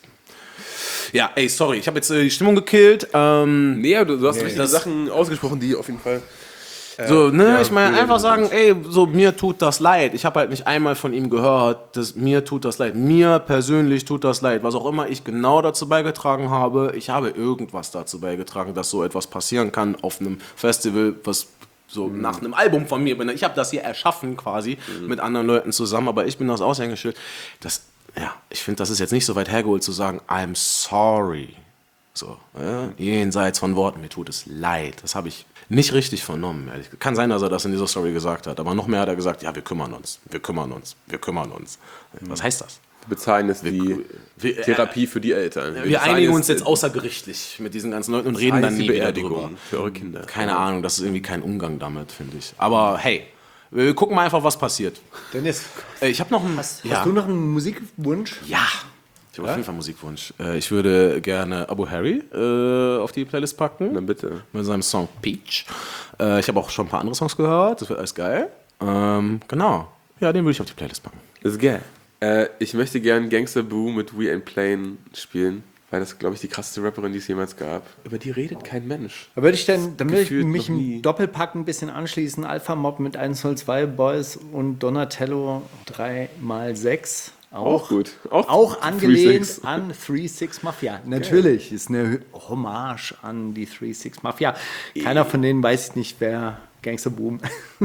ja, ey, sorry, ich habe jetzt äh, die Stimmung gekillt. Ähm,
Nee, du, du hast
Nee,
richtige
das-
Sachen ausgesprochen, die auf jeden Fall.
So, ne,
ja,
ich meine,
blöd
einfach
sind.
sagen, ey, so, mir tut das leid. Ich habe halt nicht einmal von ihm gehört, dass mir tut das leid. Mir persönlich tut das leid. Was auch immer ich genau dazu beigetragen habe, ich habe irgendwas dazu beigetragen, dass so etwas passieren kann auf einem Festival, was so
Mhm.
nach einem Album von mir bin. Ich habe das hier erschaffen quasi
Mhm.
mit anderen Leuten zusammen, aber ich bin das Aushängeschild. Das, ja, ich finde, das ist jetzt nicht so weit hergeholt zu sagen, I'm sorry. So, ja, jenseits von Worten, mir tut es leid. Das habe ich nicht richtig vernommen, ehrlich gesagt. Kann sein, dass er das in dieser Story gesagt hat, aber noch mehr hat er gesagt, ja, wir kümmern uns, wir kümmern uns, wir kümmern uns. Was heißt das?
Wir bezahlen jetzt die
wir-
Therapie für die Eltern.
Wir,
bezahlen
einigen uns jetzt außergerichtlich mit diesen ganzen Leuten und reden dann
die
nie wieder
Beerdigung
drüber.
für eure Kinder.
Keine Ahnung, das ist irgendwie kein Umgang damit, finde ich. Aber hey, wir gucken mal einfach, was passiert.
Dennis,
Äh, Ich habe noch einen...
hast, hast du noch einen Muzikwunsch?
Ja, ich habe auf jeden Fall einen Musikwunsch. Äh, Ich würde gerne Abu Harry äh, auf die Playlist packen.
Dann bitte.
Mit seinem Song Peach. Äh, ich habe auch schon ein paar andere Songs gehört. Das wird alles geil. Ähm, genau. Ja, den würde ich auf die Playlist packen.
Das ist geil. Äh, ich möchte gern Gangsta Boo mit We Ain't Playin spielen, weil das, glaube ich, die krasseste Rapperin, die es jemals gab. Über die redet kein Mensch.
Da würde ich dann, dann würde ich
Gefühlt
mich
noch nie.
im Doppelpack ein bisschen anschließen. Alpha Mob mit eins null zwei Boys und Donatello drei mal sechs. Auch,
Auch gut. Auch
Auch
drei
angelehnt
sechs.
an drei six Mafia. Natürlich, ist eine Hommage an die drei six Mafia. Keiner von denen weiß nicht, wer Gangster Boom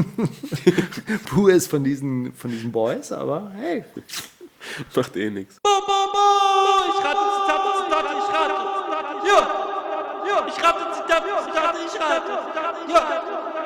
Boo ist von diesen, von diesen Boys, aber hey.
Macht eh nichts.
Ich rate, Zitat, Zitat, ich rate. Ja, ja, ich rate, Zitat, Zitat, ich rate. Ja,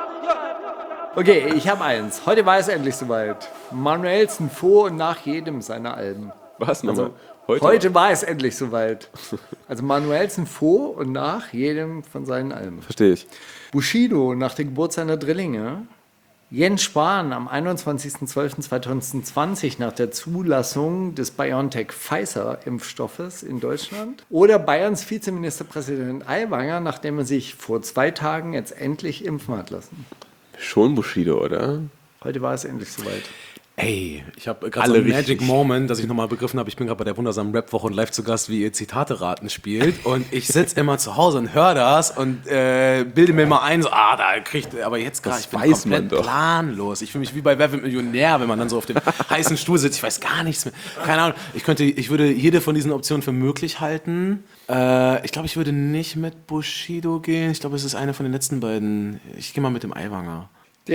Okay, ich habe eins. Heute war es endlich soweit. Manuelsen vor und nach jedem seiner Alben.
Was nochmal?
Also, heute, war es endlich soweit. Also Manuelsen vor und nach jedem von seinen Alben.
Verstehe ich.
Bushido nach der Geburt seiner Drillinge. Jens Spahn am einundzwanzigsten zwölften zweitausendzwanzig nach der Zulassung des BioNTech-Pfizer-Impfstoffes in Deutschland. Oder Bayerns Vizeministerpräsident Aiwanger, nachdem er sich vor zwei Tagen jetzt endlich impfen hat lassen.
Schon Bushido, oder?
Heute war es endlich soweit.
Ey, ich habe gerade so
Alle
einen Magic
richtig.
Moment, dass ich nochmal begriffen habe, ich bin gerade bei der wundersamen Rap-Woche und live zu Gast, wie ihr Zitate raten spielt. Und ich sitze immer zu Hause und höre das und äh, bilde mir mal ein, so, ah, da kriegt, aber jetzt gerade,
Das
ich bin
weiß man
komplett
doch.
planlos. Ich fühle mich wie bei Wer wird Millionär, wenn man dann so auf dem heißen Stuhl sitzt. Ich weiß gar nichts mehr. Keine Ahnung. Ich könnte, ich würde jede von diesen Optionen für möglich halten. Äh, ich glaube, ich würde nicht mit Bushido gehen. Ich glaube, es ist eine von den letzten beiden. Ich gehe mal mit dem Aiwanger.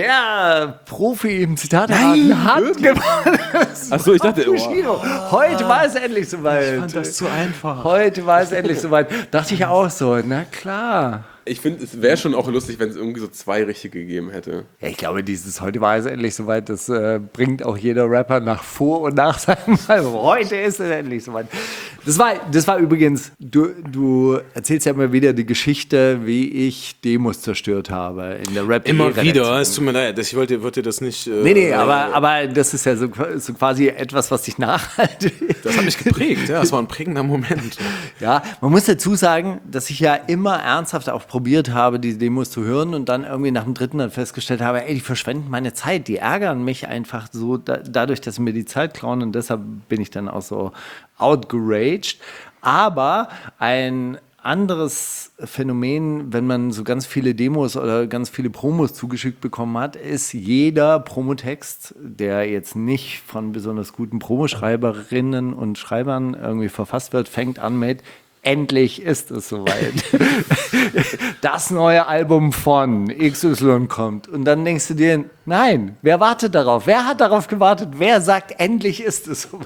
Der Profi im Zitate-Raten hat gewonnen.
Achso, ich dachte, oh,
Bushido. Heute war es endlich soweit.
Ich fand das zu einfach.
Heute war es endlich soweit. Dachte ich auch so, na klar.
ich finde, es wäre schon auch lustig, wenn es irgendwie so zwei richtige gegeben hätte.
Ja, ich glaube, dieses heute war es endlich soweit, das äh, bringt auch jeder Rapper nach vor und nach seinem Album. Heute ist es endlich soweit. Das war, das war übrigens, du, du erzählst ja immer wieder die Geschichte, wie ich Demos zerstört habe in der rap
Immer wieder, es tut mir leid, ich wollte, wollte das nicht... Äh,
Nee, nee, aber, aber das ist ja so, so quasi etwas, was dich nachhaltig.
Das hat mich geprägt, ja, das war ein prägender Moment.
Ja, man muss dazu sagen, dass ich ja immer ernsthaft auch probiert habe, die Demos zu hören und dann irgendwie nach dem dritten dann festgestellt habe, ey, die verschwenden meine Zeit, die ärgern mich einfach so da, dadurch, dass sie mir die Zeit klauen und deshalb bin ich dann auch so outgeraged. Aber ein anderes Phänomen, wenn man so ganz viele Demos oder ganz viele Promos zugeschickt bekommen hat, ist jeder Promotext, der jetzt nicht von besonders guten Promoschreiberinnen und Schreibern irgendwie verfasst wird, fängt an mit endlich ist es soweit. Das neue Album von X Y kommt. Und dann denkst du dir, nein, wer wartet darauf? Wer hat darauf gewartet? Wer sagt, endlich ist es soweit?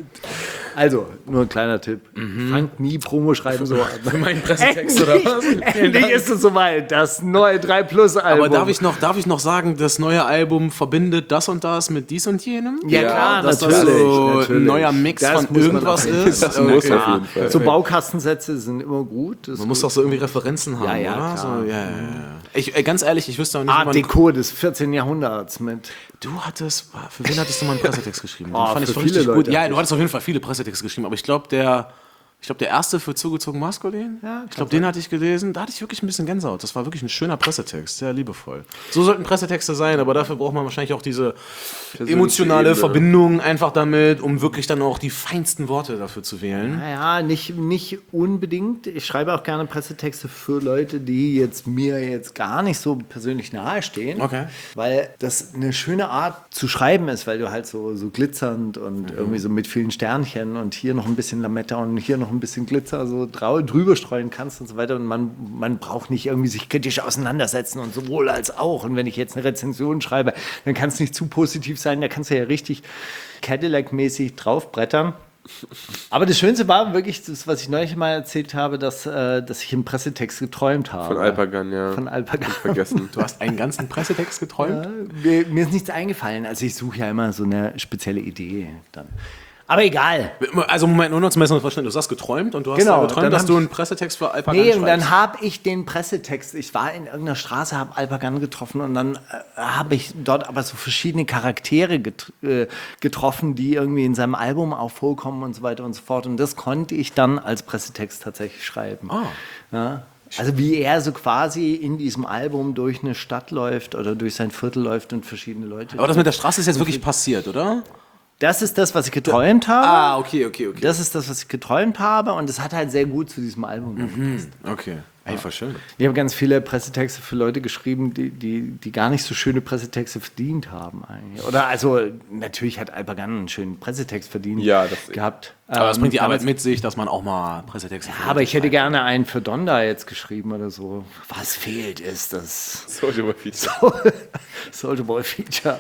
Also, nur ein kleiner Tipp. Fangt nie Promo-Schreiben so an.
Für meinen Pressetext oder was?
Endlich ist es soweit. Das neue drei Plus Album.
Aber darf ich, noch, darf ich noch sagen, das neue Album verbindet das und das mit dies und jenem?
Ja, klar,
dass das
natürlich,
so
natürlich.
ein neuer Mix
Das
von
muss man
irgendwas
auf jeden
ist.
Das muss auf jeden Fall.
So Baukastensätze sind immer gut. Das
Man muss doch so irgendwie Referenzen haben,
Ja, ja,
oder?
klar.
So, ja, ja, ja. Ich, ey, ganz ehrlich, ich wüsste auch nicht, wie
Art
man...
Deco des vierzehnten Jahrhunderts mit.
Du hattest, für wen hattest du mal einen Pressetext geschrieben? Den
Oh,
fand ich
für
richtig
viele
gut.
Leute
Ja,
hab
du hattest auf jeden Fall viele Pressetexte geschrieben, aber ich glaube, der, ich glaube, der erste für zugezogen maskulin,
Ja,
ich glaube, den hatte ich gelesen, da hatte ich wirklich ein bisschen Gänsehaut. Das war wirklich ein schöner Pressetext, sehr liebevoll. So sollten Pressetexte sein, aber dafür braucht man wahrscheinlich auch diese emotionale
Ebene.
Verbindung einfach damit, um wirklich dann auch die feinsten Worte dafür zu wählen.
Naja, nicht, nicht unbedingt. Ich schreibe auch gerne Pressetexte für Leute, die jetzt mir jetzt gar nicht so persönlich nahe stehen.
Okay.
Weil das eine schöne Art zu schreiben ist, weil du halt so, so glitzernd und irgendwie so mit vielen Sternchen und hier noch ein bisschen Lametta und hier noch ein bisschen Glitzer so drau- drüber streuen kannst und so weiter. Und man, man braucht nicht irgendwie sich kritisch auseinandersetzen und sowohl als auch. Und wenn ich jetzt eine Rezension schreibe, dann kann es nicht zu positiv sein. Da kannst du ja richtig Cadillac-mäßig draufbrettern. Aber das Schönste war wirklich das, was ich neulich mal erzählt habe, dass, äh, dass ich im Pressetext geträumt habe.
Von Alpagan, ja.
Von Alpagan.
Vergessen.
Du hast einen ganzen Pressetext geträumt?
Mir, mir ist nichts eingefallen. Also ich suche ja immer so eine spezielle Idee dann. Aber egal.
Also Moment, nur noch zum besseren Verständnis. Du hast geträumt und du hast
Genau,
da geträumt,
dann
dass
hab
du
ich-
einen Pressetext für Alpagan
Nee, und
schreibst.
dann habe ich den Pressetext, ich war in irgendeiner Straße, habe Alpagan getroffen und dann äh, habe ich dort aber so verschiedene Charaktere get äh, getroffen, die irgendwie in seinem Album auch vorkommen und so weiter und so fort. Und das konnte ich dann als Pressetext tatsächlich schreiben.
Ah.
Ja? Also wie er so quasi in diesem Album durch eine Stadt läuft oder durch sein Viertel läuft und verschiedene Leute.
Aber das mit der Straße ist jetzt wirklich passiert, oder?
Das ist das, was ich geträumt habe.
Ah, okay, okay, okay.
Das ist das, was ich geträumt habe und das hat halt sehr gut zu diesem Album gepasst.
Okay. Ey, voll schön.
Ich habe ganz viele Pressetexte für Leute geschrieben, die, die, die gar nicht so schöne Pressetexte verdient haben eigentlich. Oder also natürlich hat Alpagan einen schönen Pressetext verdient
Ja, das-
gehabt.
Aber das
Ähm,
bringt die Arbeit
aber-
mit sich, dass man auch mal Pressetexte
Ja, aber ich hätte gerne einen für Donda jetzt geschrieben oder so. Was fehlt ist das
Soldier Boy Feature.
Soulja Boy Feature.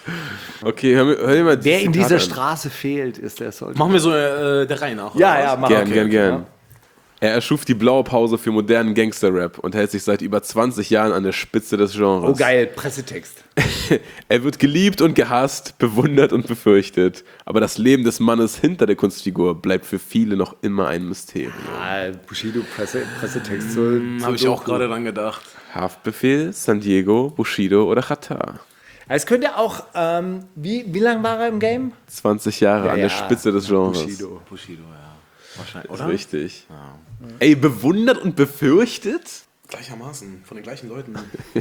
Okay, hör, mir- hör dir mal
Wer
dieses
in
Zitat
dieser
an.
Straße fehlt, ist der Soulja Boy.
Machen wir so äh, der Reihe nach.
Ja,
oder
ja,
was?
mach
Gern,
okay,
gern,
okay,
gern.
ja.
Er erschuf die blaue Pause für modernen Gangster-Rap und hält sich seit über zwanzig Jahren an der Spitze des Genres.
Oh geil, Pressetext.
Er wird geliebt und gehasst, bewundert und befürchtet. Aber das Leben des Mannes hinter der Kunstfigur bleibt für viele noch immer ein Mysterium.
Ah, Bushido Presse, Pressetext. So, so
Habe ich auch gerade dran gedacht.
Haftbefehl, San Diego, Bushido oder Xatar.
Es könnte auch, ähm, wie, wie lange war er im Game?
zwanzig Jahre an der Spitze des Genres.
Bushido.
Bushido, ja. Wahrscheinlich,
Das
oder?
ist richtig. Ey, bewundert und befürchtet?
Gleichermaßen, von den gleichen Leuten.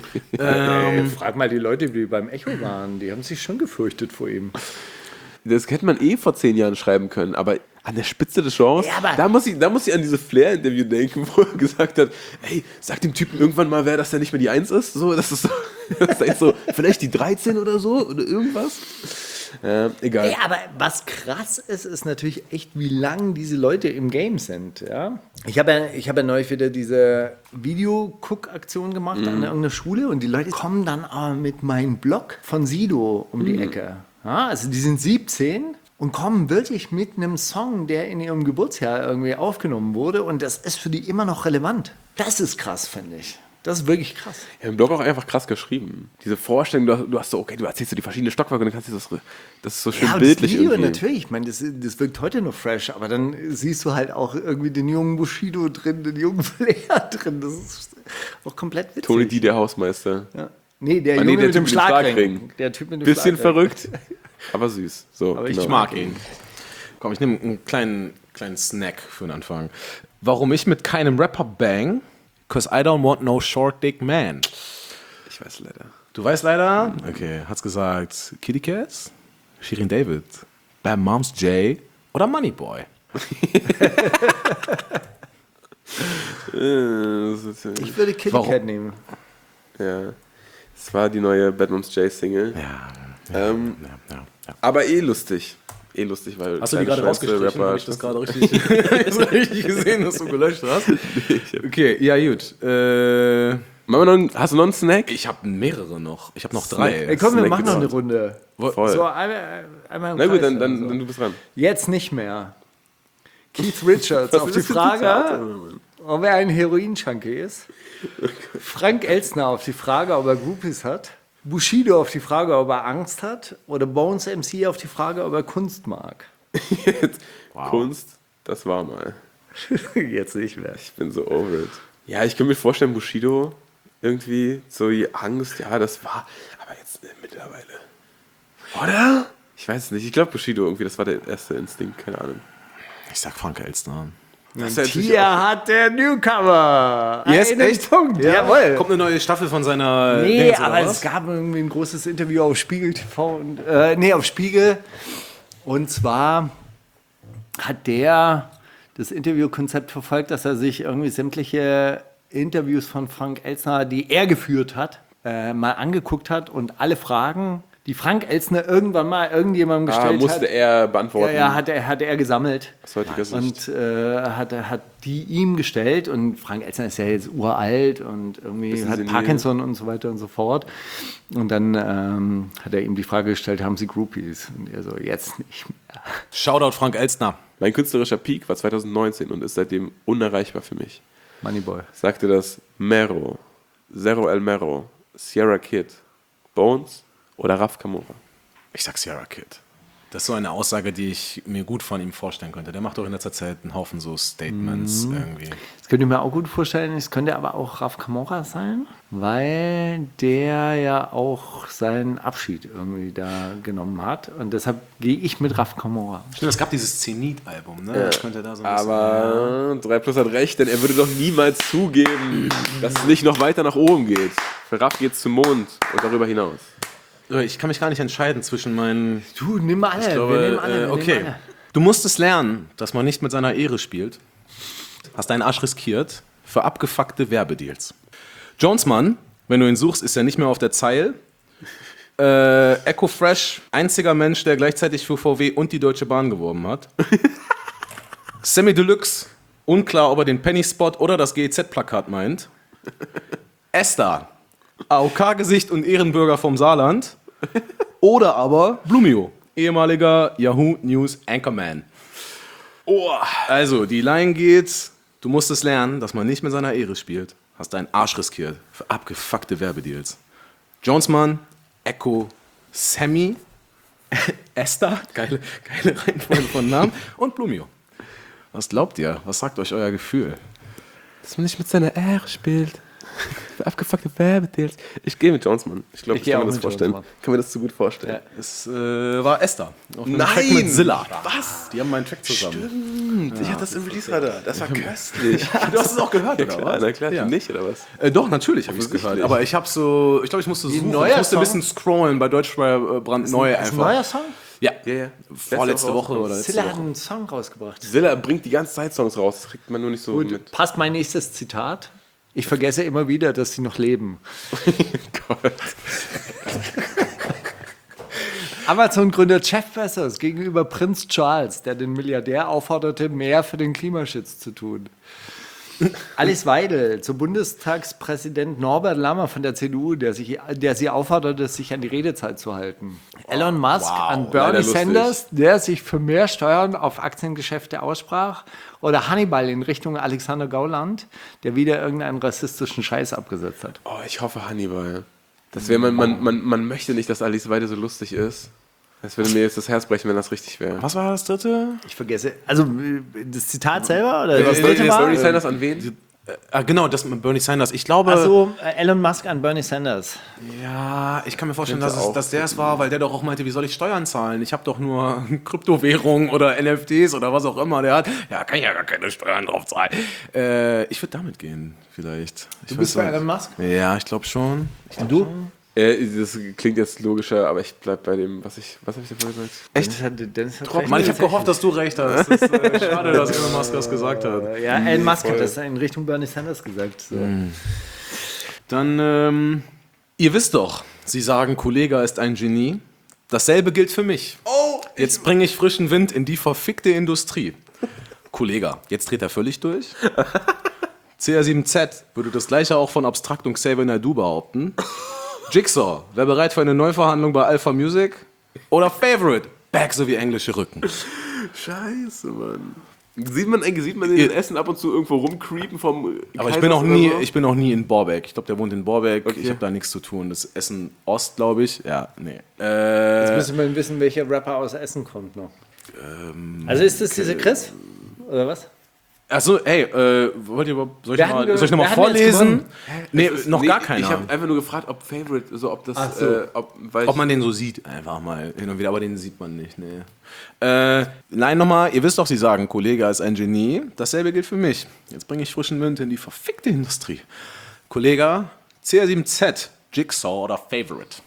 Ähm, frag mal die Leute, die beim Echo waren. Die haben sich schon gefürchtet vor ihm.
Das hätte man eh vor zehn Jahren schreiben können, aber an der Spitze des Genres,
Ja, aber-
da, muss ich, da muss ich an diese Flair-Interview denken, wo er gesagt hat, ey, sag dem Typen irgendwann mal, wer das denn nicht mehr die Eins ist. So, das ist so, das ist echt so vielleicht die dreizehn oder so oder irgendwas. Äh, egal.
Ja, aber was krass ist, ist natürlich echt, wie lang diese Leute im Game sind. Ja? Ich habe ja, ich hab ja neulich wieder diese Video-Cook-Aktion gemacht an irgendeiner Schule und die Leute kommen dann aber mit meinem Blog von Sido um die Ecke. Ja, also die sind siebzehn und kommen wirklich mit einem Song, der in ihrem Geburtsjahr irgendwie aufgenommen wurde und das ist für die immer noch relevant. Das ist krass, finde ich. Das ist wirklich krass.
Ja, im Blog auch einfach krass geschrieben. Diese Vorstellung, du hast, du hast so, okay, du erzählst so die verschiedenen Stockwerke und dann kannst du das, das ist so schön
Ja, und
bildlich
das Video
irgendwie.
natürlich, ich meine, das, das wirkt heute noch fresh, aber dann siehst du halt auch irgendwie den jungen Bushido drin, den jungen Flair drin, das ist auch komplett witzig.
Tony D, der Hausmeister.
Ja. Nee, der
Ah,
Junge
nee, der
mit dem
Typ mit dem
Schlagring.
Schlagring.
Der Typ mit dem
Bisschen
Schlagring.
verrückt, aber süß. So,
Aber ich
genau.
Ich mag ihn. Komm, ich nehme einen kleinen, kleinen Snack für den Anfang. Warum ich mit keinem Rapper bang? Cause I don't want no short dick man.
Ich weiß leider.
Du weißt leider? Okay, hat's gesagt Kitty Cats, Shirin David, Bam Moms J oder Moneyboy?
Äh, das ist, äh,
Ich würde Kitty
Warum?
Cat nehmen.
ja. Das war die neue Bad Moms J Single.
Ja,
Ähm,
ja, ja, ja.
Aber eh lustig. eh lustig, weil.
Hast du die
kleine
gerade
Schwänze,
rausgestrichen?
Rapper-
Habe ich das gerade richtig, richtig gesehen, dass du gelöscht hast? Okay, ja gut. Äh,
Machen wir noch, hast du noch einen Snack?
ich habe mehrere noch. Ich habe noch drei.
Ey, komm, wir
Snack
machen noch eine
gibt's
Runde.
Voll.
So, einmal, einmal im
Na gut,
Kreis
dann, dann,
oder so.
dann du bist dran.
Jetzt nicht mehr. Keith Richards
Was
auf
ist
die
das für
Frage,
Zitate?
ob er ein Heroin-Junkie ist. Frank Elstner auf die Frage, ob er Groupies hat. Bushido auf die Frage, ob er Angst hat. Oder Bones M C auf die Frage, ob er Kunst mag.
Kunst, das war mal.
Jetzt nicht mehr.
Ich bin so over it. Ja, ich kann mir vorstellen, Bushido irgendwie so die Angst, ja, das war, aber jetzt äh, mittlerweile. Oder? Ich weiß es nicht. Ich glaube Bushido irgendwie, das war der erste Instinkt, keine Ahnung.
Ich sag Frank Elstner.
Das ist
Und
natürlich
hier
auch-
hat der Newcomer
Yes,
einen
echt?
Punkt.
Ja.
Jawohl.
Kommt eine neue Staffel von seiner.
Nee,
Dingens, oder
aber
was?
es gab irgendwie ein großes Interview auf Spiegel T V und äh, nee, auf Spiegel. Und zwar hat der das Interviewkonzept verfolgt, dass er sich irgendwie sämtliche Interviews von Frank Elstner, die er geführt hat, äh, mal angeguckt hat und alle Fragen, die Frank Elstner irgendwann mal irgendjemandem
Ah,
gestellt
musste
hat,
er
ja,
beantworten.
ja, hat, er, hat er gesammelt.
Aus heutiger Sicht.
Und äh, hat, hat die ihm gestellt. Und Frank Elstner ist ja jetzt uralt und irgendwie
Bisschen
hat
senil.
Parkinson und so weiter und so fort. Und dann ähm, hat er ihm die Frage gestellt, haben Sie Groupies? Und er so, jetzt nicht mehr.
Shoutout Frank Elstner.
Mein künstlerischer Peak war zwanzig neunzehn und ist seitdem unerreichbar für mich.
Moneyboy.
Sagte das Mero, Zero El Mero, Sierra Kid, Bones oder Raf Kamora?
Ich sag Sierra Kid. Das ist so eine Aussage, die ich mir gut von ihm vorstellen könnte. Der macht doch in letzter Zeit einen Haufen so Statements irgendwie.
Das könnte ich mir auch gut vorstellen. Es könnte aber auch Raf Kamora sein, weil der ja auch seinen Abschied irgendwie da genommen hat. Und deshalb gehe ich mit Raf Kamora.
Stimmt, es gab dieses Zenit-Album, ne? Das könnte da so ein
Aber drei Plus hat recht, denn er würde doch niemals zugeben, dass es nicht noch weiter nach oben geht. Für Raff geht es zum Mond und darüber hinaus.
bisschen, ich kann mich gar nicht entscheiden zwischen meinen.
Du, nimm alle.
Ich glaube,
wir nehmen alle.
äh,
wir
okay.
nehmen alle.
Du musstest lernen, dass man nicht mit seiner Ehre spielt. Hast deinen Arsch riskiert für abgefuckte Werbedeals. Jonesmann, wenn du ihn suchst, ist er nicht mehr auf der Zeil. Äh, Echo Fresh, einziger Mensch, der gleichzeitig für V W und die Deutsche Bahn geworben hat. Sammy Deluxe, unklar, ob er den Penny Spot oder das G E Z-Plakat meint. Esther, A O K-Gesicht und Ehrenbürger vom Saarland. Oder aber Blumio, ehemaliger Yahoo News Anchorman. Oh, also, die Line geht, du musst es lernen, dass man nicht mit seiner Ehre spielt. Hast deinen Arsch riskiert für abgefuckte Werbedeals. Jonesmann, Echo, Sammy, Esther, geile, geile Reihenfolge von Namen, und Blumio. Was glaubt ihr? Was sagt euch euer Gefühl?
Dass man nicht mit seiner Ehre spielt. Für abgefuckte Werbedeals. Ich gehe mit Jonesmann. Ich glaube,
Ich
ich
gehe
kann
auch
mir das
mit
vorstellen.
Jonesmann.
Kann mir das zu gut vorstellen.
Es äh, war Esther. Auf einem
Nein!
Track mit Zilla.
Was?
Die haben meinen Track zusammen.
Ich hatte das im Release-Radar. Das war köstlich.
Du hast es auch gehört,
Ja,
oder
klar,
was?
na klar,
Ja.
du nicht, oder was?
Äh, doch, natürlich habe ich es
Offensichtlich.
gehört. Aber ich habe so, ich glaube, ich musste suchen. Ich
neuer
musste ein
Song?
bisschen scrollen bei Deutschrap brandneu
Ist
einfach.
ein neuer Song?
Ja,
Ja, ja.
vorletzte
Letzte
Woche oder letzte
Zilla hat
Woche.
einen Song rausgebracht.
Zilla bringt die ganze Zeit Songs raus. Das kriegt man nur nicht so
Gut,
mit.
passt mein nächstes Zitat. Ich vergesse immer wieder, dass sie noch leben.
Gott.
Amazon-Gründer Jeff Bezos gegenüber Prinz Charles, der den Milliardär aufforderte, mehr für den Klimaschutz zu tun. Alice Weidel zu Bundestagspräsident Norbert Lammers von der C D U, der, sich, der sie aufforderte, sich an die Redezeit zu halten. Elon Musk an
leider
Bernie
lustig.
Sanders, der sich für mehr Steuern auf Aktiengeschäfte aussprach. Oder Hannibal in Richtung Alexander Gauland, der wieder irgendeinen rassistischen Scheiß abgesetzt hat.
Oh, ich hoffe Hannibal. Das wäre man, man, man, man möchte nicht, dass Alice Weide so lustig ist. Das würde mir jetzt das Herz brechen, wenn das richtig wäre.
Was war das dritte?
Ich vergesse, also äh, das Zitat selber oder
Was
das
soll
dritte
jetzt
war?
Bernie Sanders an wen?
Ah, genau, das mit Bernie Sanders. Ich glaube,
Also äh, Elon Musk an Bernie Sanders.
ja, ich kann mir vorstellen,
Könnte
dass, es,
auch
dass der es war, weil der doch auch meinte, wie soll ich Steuern zahlen? Ich habe doch nur Kryptowährungen oder N F Ts oder was auch immer der hat. Ja, kann ich ja gar keine Steuern drauf zahlen. Äh, ich würde damit gehen, vielleicht. Ich
Du bist
weiß
bei
nicht.
Elon Musk?
Ja, ich glaube schon. Ich
Und du?
Äh, das klingt jetzt logischer, aber ich bleib bei dem, was ich, was habe ich da vorher gesagt?
Echt? Dennis hat, Dennis hat recht.
Mann, ich habe gehofft, dass du recht hast. Das ist äh, schade, dass Elon Musk das gesagt hat.
Ja, Elon Musk hat das in Richtung Bernie Sanders gesagt. So.
Dann, ähm, ihr wisst doch, Sie sagen, Kollega ist ein Genie. Dasselbe gilt für mich.
Oh,
Jetzt bringe ich frischen Wind in die verfickte Industrie. Kollege, jetzt dreht er völlig durch. C R sieben Z würde das gleiche auch von Abstract und Xavier Naidoo behaupten. Jigsaw, wer bereit für eine Neuverhandlung bei Alpha Music? Oder Favorite, Back sowie englische Rücken.
Scheiße, Mann. Sieht man, eigentlich- sieht man den
Ihr-
Essen ab und zu irgendwo rumcreepen vom
Aber ich bin, noch nie,
Kaisers oder so?
ich bin noch nie in Borbeck. Ich glaube, der wohnt in Borbeck.
Okay.
Ich habe da nichts zu tun. Das ist Essen Ost, glaube ich. Ja, nee.
Jetzt
Äh,
müssen wir wissen, welcher Rapper aus Essen kommt noch. also ist das dieser Chris? Oder was?
Achso, ey, äh, wollt ihr überhaupt, soll ich
Wir
noch
hatten
mal,
ge-
soll ich noch
wir
mal
hatten jetzt
vorlesen?
gewonnen.
Nee,
Das ist-
noch
nee,
gar keiner.
Ich habe einfach nur gefragt, ob Favorite, so ob das,
Ach so.
äh, ob, weil
Ob
ich-
man den so sieht, einfach mal hin und wieder, aber den sieht man nicht, nee. Äh, nein, nochmal, ihr wisst doch, sie sagen, Kollege ist ein Genie. Dasselbe gilt für mich. Jetzt bringe ich frischen Wind in die verfickte Industrie. Kollege, C R sieben Z, Jigsaw oder Favorite?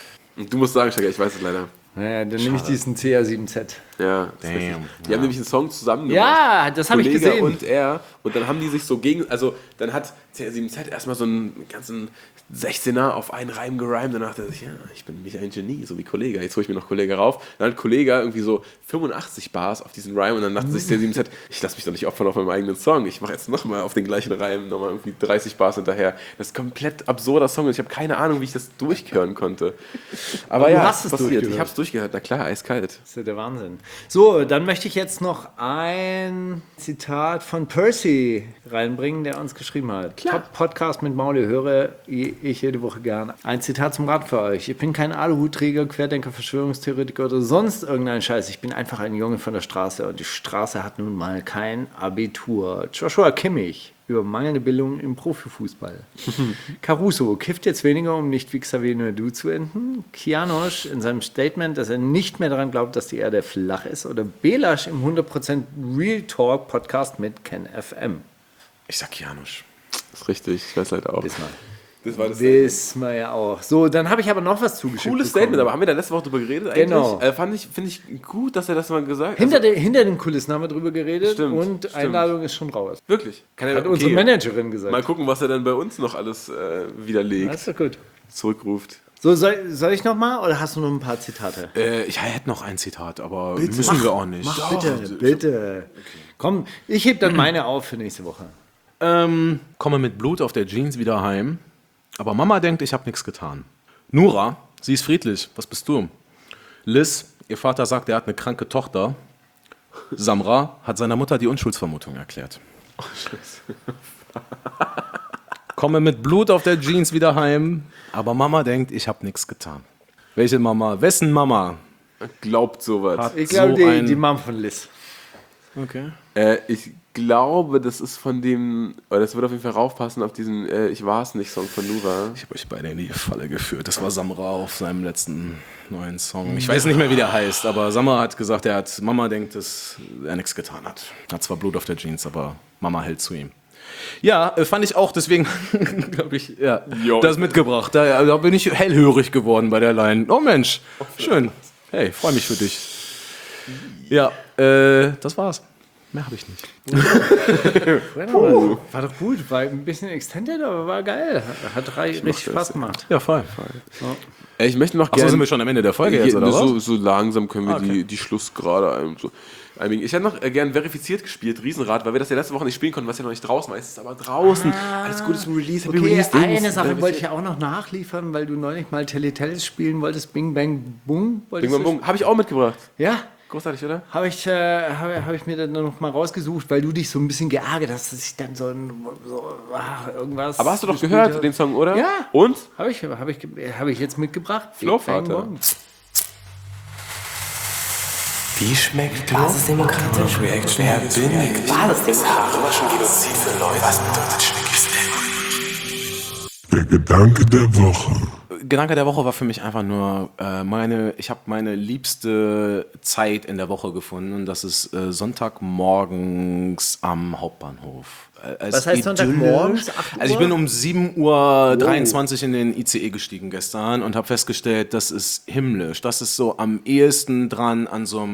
du musst sagen, Steiger, ich weiß es leider.
Naja, dann nehme ich diesen C R sieben Z.
Ja, das ist
Damn.
richtig. Die haben nämlich einen Song zusammen gemacht.
Ja, das habe ich
Kollege
gesehen.
und er. Und dann haben die sich so gegen, also dann hat C R sieben Z erstmal so einen ganzen sechzehner auf einen Reim gereimt. Danach dachte ich, ja, ich bin mich ein Genie, so wie Kollege. Jetzt hole ich mir noch Kollege rauf. Dann hat Kollege irgendwie so fünfundachtzig Bars auf diesen Reim und dann dachte sich C R sieben Z, ich lasse mich doch nicht opfern auf meinem eigenen Song. Ich mache jetzt nochmal auf den gleichen Reim nochmal irgendwie dreißig Bars hinterher. Das ist ein komplett absurder Song und ich habe keine Ahnung, wie ich das durchhören konnte. Aber
du
ja,
hast es
passiert.
durchgehört.
Ich habe es durchgehört. Na klar, eiskalt.
Das ist ja der Wahnsinn. So, dann möchte ich jetzt noch ein Zitat von Percy reinbringen, der uns geschrieben hat. Top Podcast mit Mauli höre ich jede Woche gerne. Ein Zitat zum Rat für euch. Ich bin kein Aluhutträger, Querdenker, Verschwörungstheoretiker oder sonst irgendein Scheiß. Ich bin einfach ein Junge von der Straße und die Straße hat nun mal kein Abitur. Joshua Kimmich über mangelnde Bildung im Profifußball. Caruso kifft jetzt weniger, um nicht wie Xavier Naidoo zu enden. Kianosch in seinem Statement, dass er nicht mehr daran glaubt, dass die Erde flach ist. Oder Belasch im hundert Prozent Real Talk Podcast mit Ken F M.
Ich sag Janusz.
Das ist richtig, ich weiß leider auch.
Diesmal.
Das war das
Wissen wir ja auch. So, dann habe ich aber noch was zugeschickt
Cooles
bekommen.
Statement, aber haben wir da letzte Woche drüber geredet eigentlich?
Genau.
Äh, fand ich, finde ich gut, dass er das mal gesagt hat.
Hinter,
Also,
den, hinter den Kulissen haben wir drüber geredet
Stimmt,
und
stimmt.
Einladung ist schon raus.
wirklich. Kann er,
Hat unsere Managerin gesagt.
Mal gucken, was er dann bei uns noch alles äh, widerlegt,
Das ist doch gut.
zurückruft.
So, soll, soll ich noch mal oder hast du noch ein paar Zitate?
Äh, ich hätte noch ein Zitat, aber müssen wir auch nicht.
Mach bitte, bitte. Komm, ich heb dann meine auf für nächste Woche.
Ähm, komme mit Blut auf der Jeans wieder heim, aber Mama denkt, ich habe nichts getan. Nura, sie ist friedlich, was bist du? Liz, ihr Vater sagt, er hat eine kranke Tochter. Samra hat seiner Mutter die Unschuldsvermutung erklärt.
Oh, Scheiße.
Komme mit Blut auf der Jeans wieder heim, aber Mama denkt, ich habe nichts getan. Welche Mama? Wessen Mama?
Glaubt sowas.
Hat
Ich glaube,
so
die,
ein-
die Mom von Liz.
Okay.
Äh, ich glaube, das ist von dem, oder das wird auf jeden Fall raufpassen auf diesen äh, Ich war's nicht Song von Nura.
Ich habe euch beide in die Falle geführt. Das war Samra auf seinem letzten neuen Song. Ich weiß nicht mehr, wie der heißt, aber Samra hat gesagt, er hat, Mama denkt, dass er nichts getan hat. Hat zwar Blut auf der Jeans, aber Mama hält zu ihm. Ja, äh, fand ich auch, deswegen habe ich ja,
Jo.
das mitgebracht. Da, da bin ich hellhörig geworden bei der Line. Oh Mensch, schön. Hey, freue mich für dich. Ja, äh, das war's. Mehr habe ich nicht.
Uh. War doch gut, war ein bisschen extended, aber war geil. Hat rei- richtig Spaß gemacht.
Ja, voll.
Äh, ich möchte noch
Achso,
gerne.
sind wir schon am Ende der Folge jetzt,
Hier,
oder
so,
was?
so langsam können wir
Ah, okay.
die, die Schlussgrade ein, so einbiegen. Ich hätte noch äh, gern verifiziert gespielt, Riesenrad, weil wir das ja letzte Woche nicht spielen konnten, was ja noch nicht draußen war. Es ist aber draußen. Alles Gute zum Release. Happy
Okay,
Release Dings.
eine Sache wollte ich auch noch nachliefern, weil du neulich mal Teletubbies spielen wolltest. Bing Bang Boom. wolltest
Bing Bang
du-
Bung. Habe ich auch mitgebracht.
Ja,
Großartig, oder?
habe ich, äh, hab, hab ich mir dann noch mal rausgesucht, weil du dich so ein bisschen geärgert hast, dass ich dann so, ein, so ach, irgendwas.
Aber hast du doch
gespielt
gehört,
hab.
den Song, oder?
Ja.
Und?
Habe ich, hab ich, hab ich jetzt mitgebracht.
Flowvater.
Bing Bang Boom.
Wie schmeckt du?
Basisdemokratisch.
Reaction. Wer bin ich?
Basisdemokratisch.
Schon Genozid für Leute. Was bedeutet Schnickis denn?
Der Gedanke der Woche.
Gedanke der Woche war für mich einfach nur äh, meine, ich habe meine liebste Zeit in der Woche gefunden und das ist äh, Sonntagmorgens am Hauptbahnhof. Äh, als
Was heißt
Idylle.
Sonntagmorgens? acht
Also ich
Uhr?
bin um sieben Uhr dreiundzwanzig in den I C E gestiegen gestern und habe festgestellt, das ist himmlisch. Das ist so am ehesten dran an so einem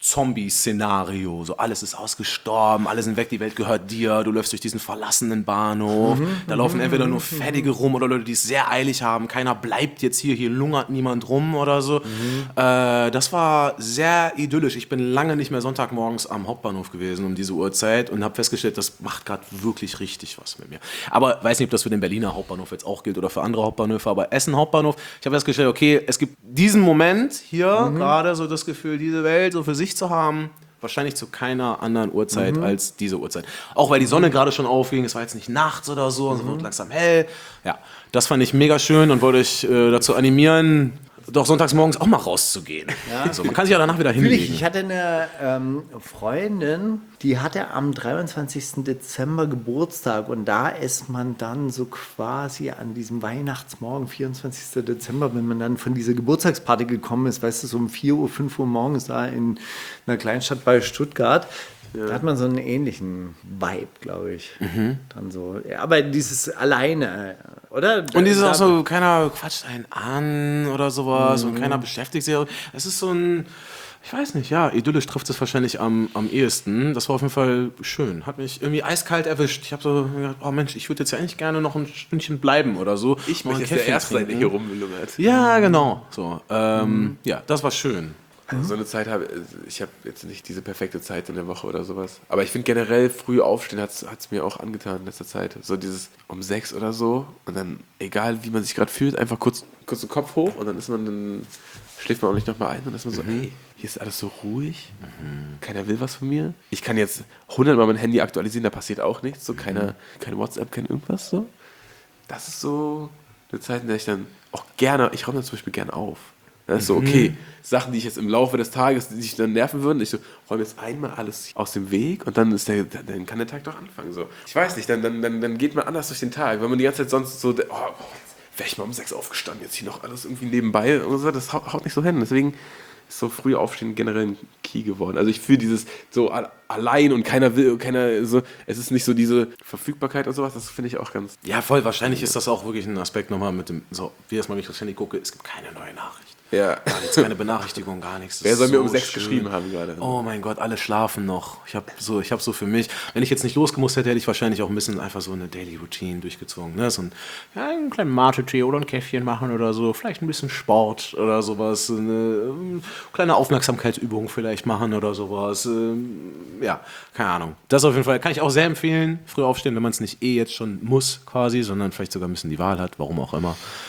Zombie-Szenario, so alles ist ausgestorben, alle sind weg, die Welt gehört dir, du läufst durch diesen verlassenen Bahnhof, mhm, da laufen mhm, entweder nur Fertige rum oder Leute, die es sehr eilig haben, keiner bleibt jetzt hier, hier lungert niemand rum oder so. Mhm. Äh, das war sehr idyllisch. Ich bin lange nicht mehr Sonntagmorgens am Hauptbahnhof gewesen um diese Uhrzeit und habe festgestellt, das macht gerade wirklich richtig was mit mir. Aber weiß nicht, ob das für den Berliner Hauptbahnhof jetzt auch gilt oder für andere Hauptbahnhöfe, aber Essen Hauptbahnhof, ich habe festgestellt, okay, es gibt diesen Moment hier, mhm, gerade so das Gefühl, diese Welt so für sich zu haben, wahrscheinlich zu keiner anderen Uhrzeit mhm. als diese Uhrzeit. Auch weil die Sonne gerade schon aufging, es war jetzt nicht nachts oder so, mhm. es wird langsam hell. Ja, das fand ich mega schön und wollte euch äh, dazu animieren, doch sonntags morgens auch mal rauszugehen. Ja. Also, man kann sich ja danach wieder hinlegen.
Ich hatte eine ähm, Freundin, die hatte am dreiundzwanzigsten Dezember Geburtstag und da ist man dann so quasi an diesem Weihnachtsmorgen, vierundzwanzigsten Dezember, wenn man dann von dieser Geburtstagsparty gekommen ist, weißt du, so um vier Uhr, fünf Uhr morgens da in einer Kleinstadt bei Stuttgart. Ja. Da hat man so einen ähnlichen Vibe, glaube ich. Mhm. Dann so, ja, aber dieses alleine, oder?
Und dieses auch so, keiner quatscht einen an oder sowas, mhm, und keiner beschäftigt sich. Es ist so ein, ich weiß nicht, ja, idyllisch trifft es wahrscheinlich am, am ehesten. Das war auf jeden Fall schön. Hat mich irgendwie eiskalt erwischt. Ich habe so gedacht, oh Mensch, ich würde jetzt ja eigentlich gerne noch ein Stündchen bleiben oder so.
Ich möchte jetzt der Erste sein, der hier rumlungert.
Ja, genau. So, ähm, mhm. Ja, das war schön.
Also so eine Zeit habe ich habe jetzt nicht diese perfekte Zeit in der Woche oder sowas. Aber ich finde generell früh aufstehen hat es mir auch angetan in letzter Zeit. So dieses um sechs oder so und dann, egal wie man sich gerade fühlt, einfach kurz, kurz den Kopf hoch und dann ist man, dann schläft man auch nicht nochmal ein und dann ist man so, mhm, hey, hier ist alles so ruhig, mhm, keiner will was von mir. Ich kann jetzt hundertmal mein Handy aktualisieren, da passiert auch nichts. So keine, keine WhatsApp, kein irgendwas. So. Das ist so eine Zeit, in der ich dann auch gerne, ich räume dann zum Beispiel gerne auf. Das ist so, okay, mhm, Sachen, die ich jetzt im Laufe des Tages, die sich dann nerven würden, ich so, räume jetzt einmal alles aus dem Weg und dann ist der, dann kann der Tag doch anfangen. So. Ich weiß nicht, dann, dann, dann, dann geht man anders durch den Tag, wenn man die ganze Zeit sonst so, oh, wäre ich mal um sechs aufgestanden, jetzt hier noch alles irgendwie nebenbei und so, das haut, haut nicht so hin. Deswegen ist so früh aufstehen generell ein Key geworden. Also ich fühle dieses so allein und keiner will, keiner so, es ist nicht so diese Verfügbarkeit und sowas, das finde ich auch ganz...
Ja, voll, wahrscheinlich ist das auch wirklich ein Aspekt nochmal mit dem, so, wie erstmal, wenn ich aufs Handy gucke, es gibt keine neue Nachricht.
Ja.
Gar nichts, keine Benachrichtigung, gar nichts. Das
Wer soll
so
mir um sechs
schön
geschrieben haben gerade?
Oh mein Gott, alle schlafen noch. Ich habe so, ich hab so für mich, wenn ich jetzt nicht losgemusst hätte, hätte ich wahrscheinlich auch ein bisschen einfach so eine Daily Routine durchgezogen. Ne? So ein, ja, einen kleinen Mate-Tee oder ein Käffchen machen oder so, vielleicht ein bisschen Sport oder sowas, eine ähm, kleine Aufmerksamkeitsübung vielleicht machen oder sowas. Ähm, ja, keine Ahnung. Das auf jeden Fall kann ich auch sehr empfehlen. Früh aufstehen, wenn man es nicht eh jetzt schon muss quasi, sondern vielleicht sogar ein bisschen die Wahl hat, warum auch immer.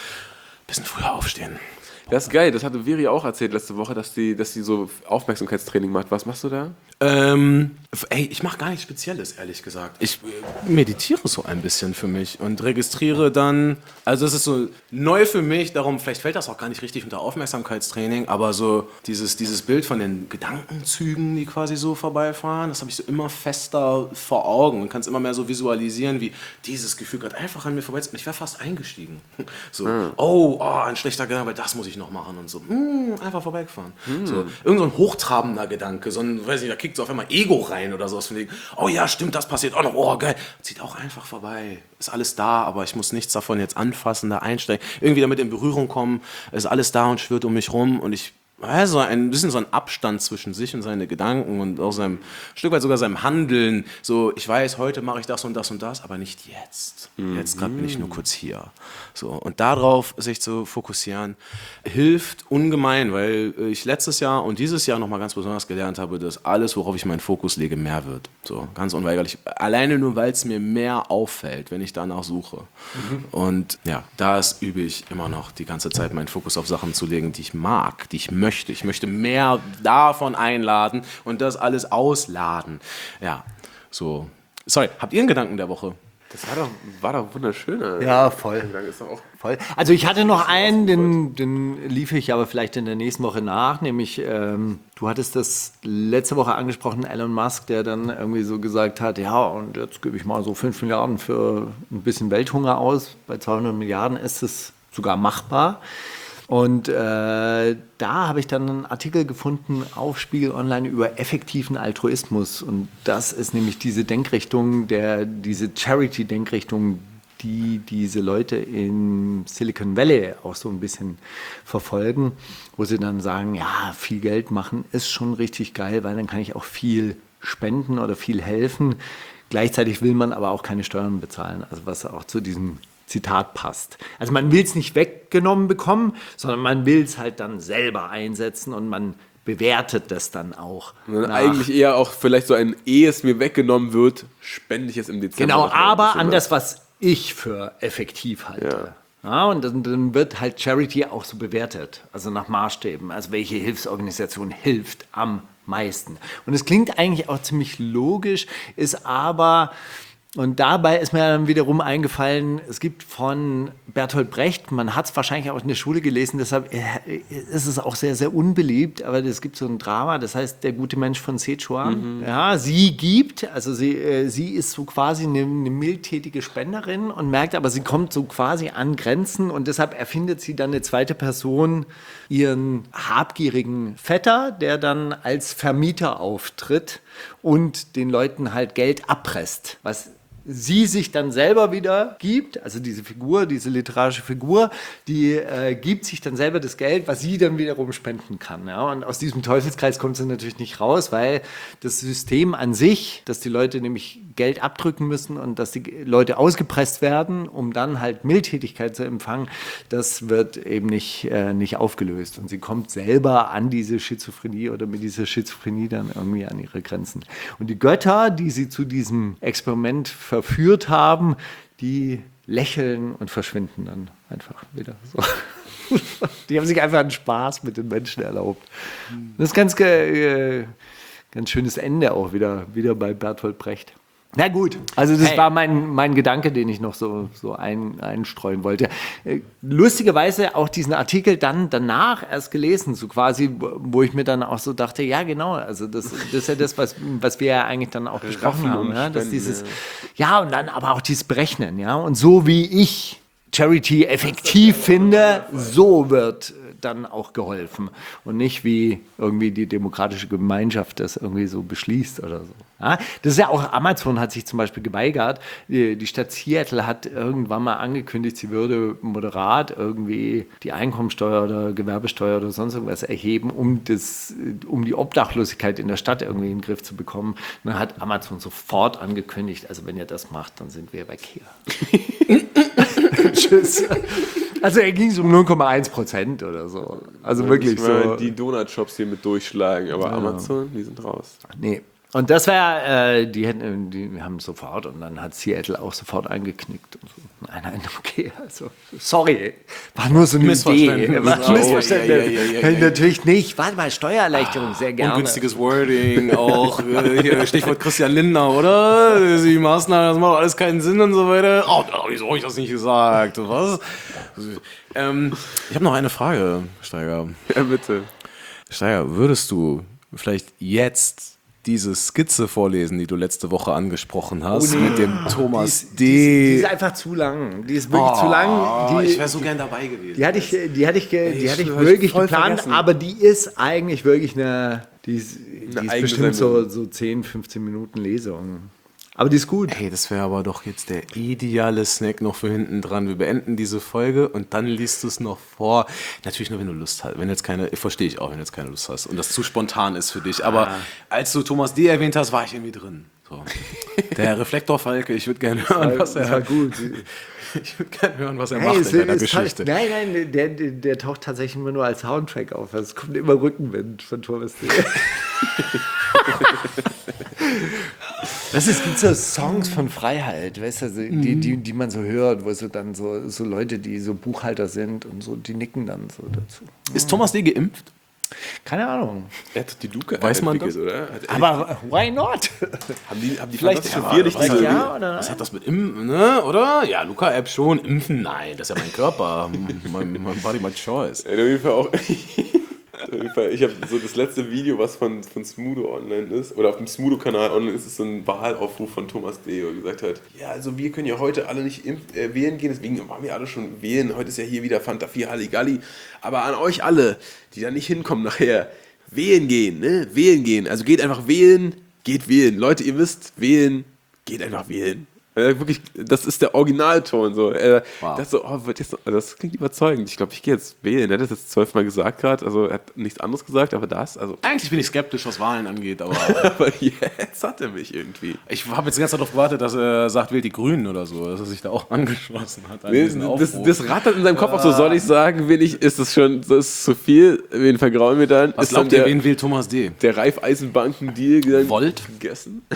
Ein bisschen früher aufstehen.
Das ist geil, das hatte Viri auch erzählt letzte Woche, dass die, dass die so Aufmerksamkeitstraining macht. Was machst du da?
Ähm, ey, ich mache gar nichts Spezielles, ehrlich gesagt. Ich äh, meditiere so ein bisschen für mich und registriere dann, also es ist so neu für mich, darum, vielleicht fällt das auch gar nicht richtig unter Aufmerksamkeitstraining, aber so dieses, dieses Bild von den Gedankenzügen, die quasi so vorbeifahren, das habe ich so immer fester vor Augen und kann es immer mehr so visualisieren, wie dieses Gefühl gerade einfach an mir vorbei ist. Und ich wäre fast eingestiegen. So, mhm. oh, oh, ein schlechter Gedanke, aber das muss ich noch machen und so. Mm, einfach vorbeigefahren. Mhm. So, irgend so ein hochtrabender Gedanke, so ein, weiß nicht, da kickt so auf einmal Ego rein oder sowas von wegen, oh ja, stimmt, das passiert auch noch, oh geil, zieht auch einfach vorbei. Ist alles da, aber ich muss nichts davon jetzt anfassen, da einsteigen, irgendwie damit in Berührung kommen, ist alles da und schwirrt um mich rum und ich Also ein bisschen so ein Abstand zwischen sich und seine Gedanken und auch seinem, ein Stück weit sogar seinem Handeln. So, ich weiß, heute mache ich das und das und das, aber nicht jetzt. Mhm. Jetzt gerade bin ich nur kurz hier. So, und darauf sich zu fokussieren, hilft ungemein, weil ich letztes Jahr und dieses Jahr nochmal ganz besonders gelernt habe, dass alles, worauf ich meinen Fokus lege, mehr wird. So, ganz unweigerlich. Alleine nur, weil es mir mehr auffällt, wenn ich danach suche. Mhm. Und ja, das übe ich immer noch die ganze Zeit, meinen Fokus auf Sachen zu legen, die ich mag, die ich möchte. Ich möchte mehr davon einladen und das alles ausladen. Ja, so. Sorry, habt ihr einen Gedanken der Woche?
Das war doch, war doch wunderschön.
Ja, voll. Ist doch auch voll. Also ich hatte noch einen, den, den liefere ich aber vielleicht in der nächsten Woche nach, nämlich ähm, du hattest das letzte Woche angesprochen, Elon Musk, der dann irgendwie so gesagt hat, ja, und jetzt gebe ich mal so fünf Milliarden für ein bisschen Welthunger aus. Bei zweihundert Milliarden ist es sogar machbar. Und äh, da habe ich dann einen Artikel gefunden auf Spiegel Online über effektiven Altruismus. Und das ist nämlich diese Denkrichtung, der, diese Charity-Denkrichtung, die diese Leute in Silicon Valley auch so ein bisschen verfolgen, wo sie dann sagen, ja, viel Geld machen ist schon richtig geil, weil dann kann ich auch viel spenden oder viel helfen. Gleichzeitig will man aber auch keine Steuern bezahlen, also was auch zu diesem Zitat passt. Also man will es nicht weggenommen bekommen, sondern man will es halt dann selber einsetzen und man bewertet das dann auch.
Und eigentlich eher auch vielleicht so ein, ehe es mir weggenommen wird, spende ich es im Dezember.
Genau,
noch mal ein
aber
bisschen
an
was.
das, was ich für effektiv halte.
Ja.
Ja, und dann, dann wird halt Charity auch so bewertet, also nach Maßstäben. Also welche Hilfsorganisation hilft am meisten. Und es klingt eigentlich auch ziemlich logisch, ist aber... Und dabei ist mir dann wiederum eingefallen, es gibt von Bertolt Brecht, man hat es wahrscheinlich auch in der Schule gelesen, deshalb ist es auch sehr, sehr unbeliebt, aber es gibt so ein Drama, das heißt Der gute Mensch von Sichuan. Mhm. Ja, sie gibt, also sie, äh, sie ist so quasi eine, eine mildtätige Spenderin und merkt aber, sie kommt so quasi an Grenzen und deshalb erfindet sie dann eine zweite Person, ihren habgierigen Vetter, der dann als Vermieter auftritt und den Leuten halt Geld abpresst, was sie sich dann selber wieder gibt, also diese Figur, diese literarische Figur, die äh, gibt sich dann selber das Geld, was sie dann wiederum spenden kann. Ja? Und aus diesem Teufelskreis kommt sie natürlich nicht raus, weil das System an sich, dass die Leute nämlich Geld abdrücken müssen und dass die Leute ausgepresst werden, um dann halt Mildtätigkeit zu empfangen, das wird eben nicht, äh, nicht aufgelöst. Und sie kommt selber an diese Schizophrenie oder mit dieser Schizophrenie dann irgendwie an ihre Grenzen. Und die Götter, die sie zu diesem Experiment verführt haben, die lächeln und verschwinden dann einfach wieder so. Die haben sich einfach einen Spaß mit den Menschen erlaubt. Das ist ganz, äh, ganz schönes Ende auch wieder, wieder bei Bertolt Brecht. Na gut, also das hey. war mein, mein Gedanke, den ich noch so, so ein, einstreuen wollte. Lustigerweise auch diesen Artikel dann danach erst gelesen, so quasi, wo ich mir dann auch so dachte, ja genau, also das, das ist ja das, was, was wir ja eigentlich dann auch besprochen haben, ja, dass dieses, ja und dann aber auch dieses Berechnen, ja, und so wie ich Charity effektiv finde, so wird dann auch geholfen und nicht wie irgendwie die demokratische Gemeinschaft das irgendwie so beschließt oder so. Ja, das ist ja auch, Amazon hat sich zum Beispiel geweigert, die, die Stadt Seattle hat irgendwann mal angekündigt, sie würde moderat irgendwie die Einkommensteuer oder Gewerbesteuer oder sonst irgendwas erheben, um, das, um die Obdachlosigkeit in der Stadt irgendwie in den Griff zu bekommen. Und dann hat Amazon sofort angekündigt, also wenn ihr das macht, dann sind wir weg hier. Tschüss. Also er ging so um null Komma eins Prozent oder so. Also
ja,
wirklich so.
Die Donut-Shops hier mit durchschlagen, aber
ja.
Amazon, die sind raus.
Nee. Und das wäre, äh, die, hätten, die haben sofort, und dann hat Seattle auch sofort eingeknickt. Und so. Nein, nein, okay, also, sorry, war nur so eine Idee. War ein Missverständnis. Ja, ja, ja, ja, ja. Natürlich nicht. Warte mal, Steuererleichterung, ah, sehr gerne.
Ungünstiges Wording, auch hier, Stichwort Christian Lindner, oder? Die Maßnahmen, das macht alles keinen Sinn und so weiter. Oh, wieso habe ich das nicht gesagt? Was? Ähm, ich habe noch eine Frage, Steiger.
Ja, bitte.
Steiger, würdest du vielleicht jetzt diese Skizze vorlesen, die du letzte Woche angesprochen hast, oh, nee. mit dem Thomas
die ist,
D.
Die ist, die ist einfach zu lang. Die ist wirklich oh, zu lang. Die,
ich wäre so gern dabei gewesen.
Die hatte ich, die hatte ich, die Ey, hatte ich wirklich geplant, vergessen. Aber die ist eigentlich wirklich eine, die ist, die
eine
ist bestimmt so, so zehn, fünfzehn Minuten Lesung. Aber die ist gut.
Hey, das wäre aber doch jetzt der ideale Snack noch für hinten dran. Wir beenden diese Folge und dann liest du es noch vor. Natürlich nur, wenn du Lust hast. Wenn jetzt keine, verstehe ich auch, wenn du jetzt keine Lust hast und das zu spontan ist für dich. Aber ah. als du Thomas D. erwähnt hast, war ich irgendwie drin. So. Der Reflektorfalke, ich würde gerne hören, was er.
War gut.
Ich würde gerne hören, was er hey, macht in deiner Geschichte.
Nein, nein, der, der, der taucht tatsächlich immer nur als Soundtrack auf. Es kommt immer Rückenwind von Thomas D. Das ist, gibt so Songs von Freiheit, weißt du, die, die, die man so hört, wo so dann so, so Leute, die so Buchhalter sind und so, die nicken dann so dazu.
Ist Thomas D. geimpft?
Keine Ahnung.
Er hat die Luca
Weiß man das?
Oder?
Aber why not?
Haben die, haben die
vielleicht
ja, vier nicht
vielleicht ja, oder
was hat das mit Impfen, ne? Oder? Ja, Luca-App schon. Impfen? Nein, das ist ja mein Körper. mein, mein Body, my choice.
Ja, auf jeden Fall auch. Ich habe so das letzte Video, was von, von Smudo online ist, oder auf dem Smudo-Kanal online ist, ist so ein Wahlaufruf von Thomas D., wo er gesagt hat, ja, also wir können ja heute alle nicht impf- äh, wählen gehen, deswegen waren wir alle schon wählen, heute ist ja hier wieder Fanta vier Halligalli, aber an euch alle, die da nicht hinkommen nachher, wählen gehen, ne, wählen gehen, also geht einfach wählen, geht wählen, Leute, ihr wisst, wählen, geht einfach wählen. Äh, wirklich, das ist der Originalton. So. Äh,
Wow.
das, so, oh, wird jetzt, das klingt überzeugend. Ich glaube, ich gehe jetzt wählen. Er hat das jetzt zwölfmal gesagt gerade. Also er hat nichts anderes gesagt, aber das. Also,
Eigentlich bin ich skeptisch, was Wahlen angeht, aber
aber jetzt hat er mich irgendwie.
ich habe jetzt die ganze Zeit darauf gewartet, dass er sagt, wählt die Grünen oder so, dass er sich da auch angeschlossen hat. An
Nee,
diesen
das,
Aufruf.
das rattert in seinem Kopf auch so, soll ich sagen, will ich, ist das schon, das ist zu viel, wen vergrauen wir dann?
Was
ist dann
glaubt ihr,
der,
wen wählt Thomas D.?
der Raiffeisenbanken-Deal dann
Volt?
gegessen?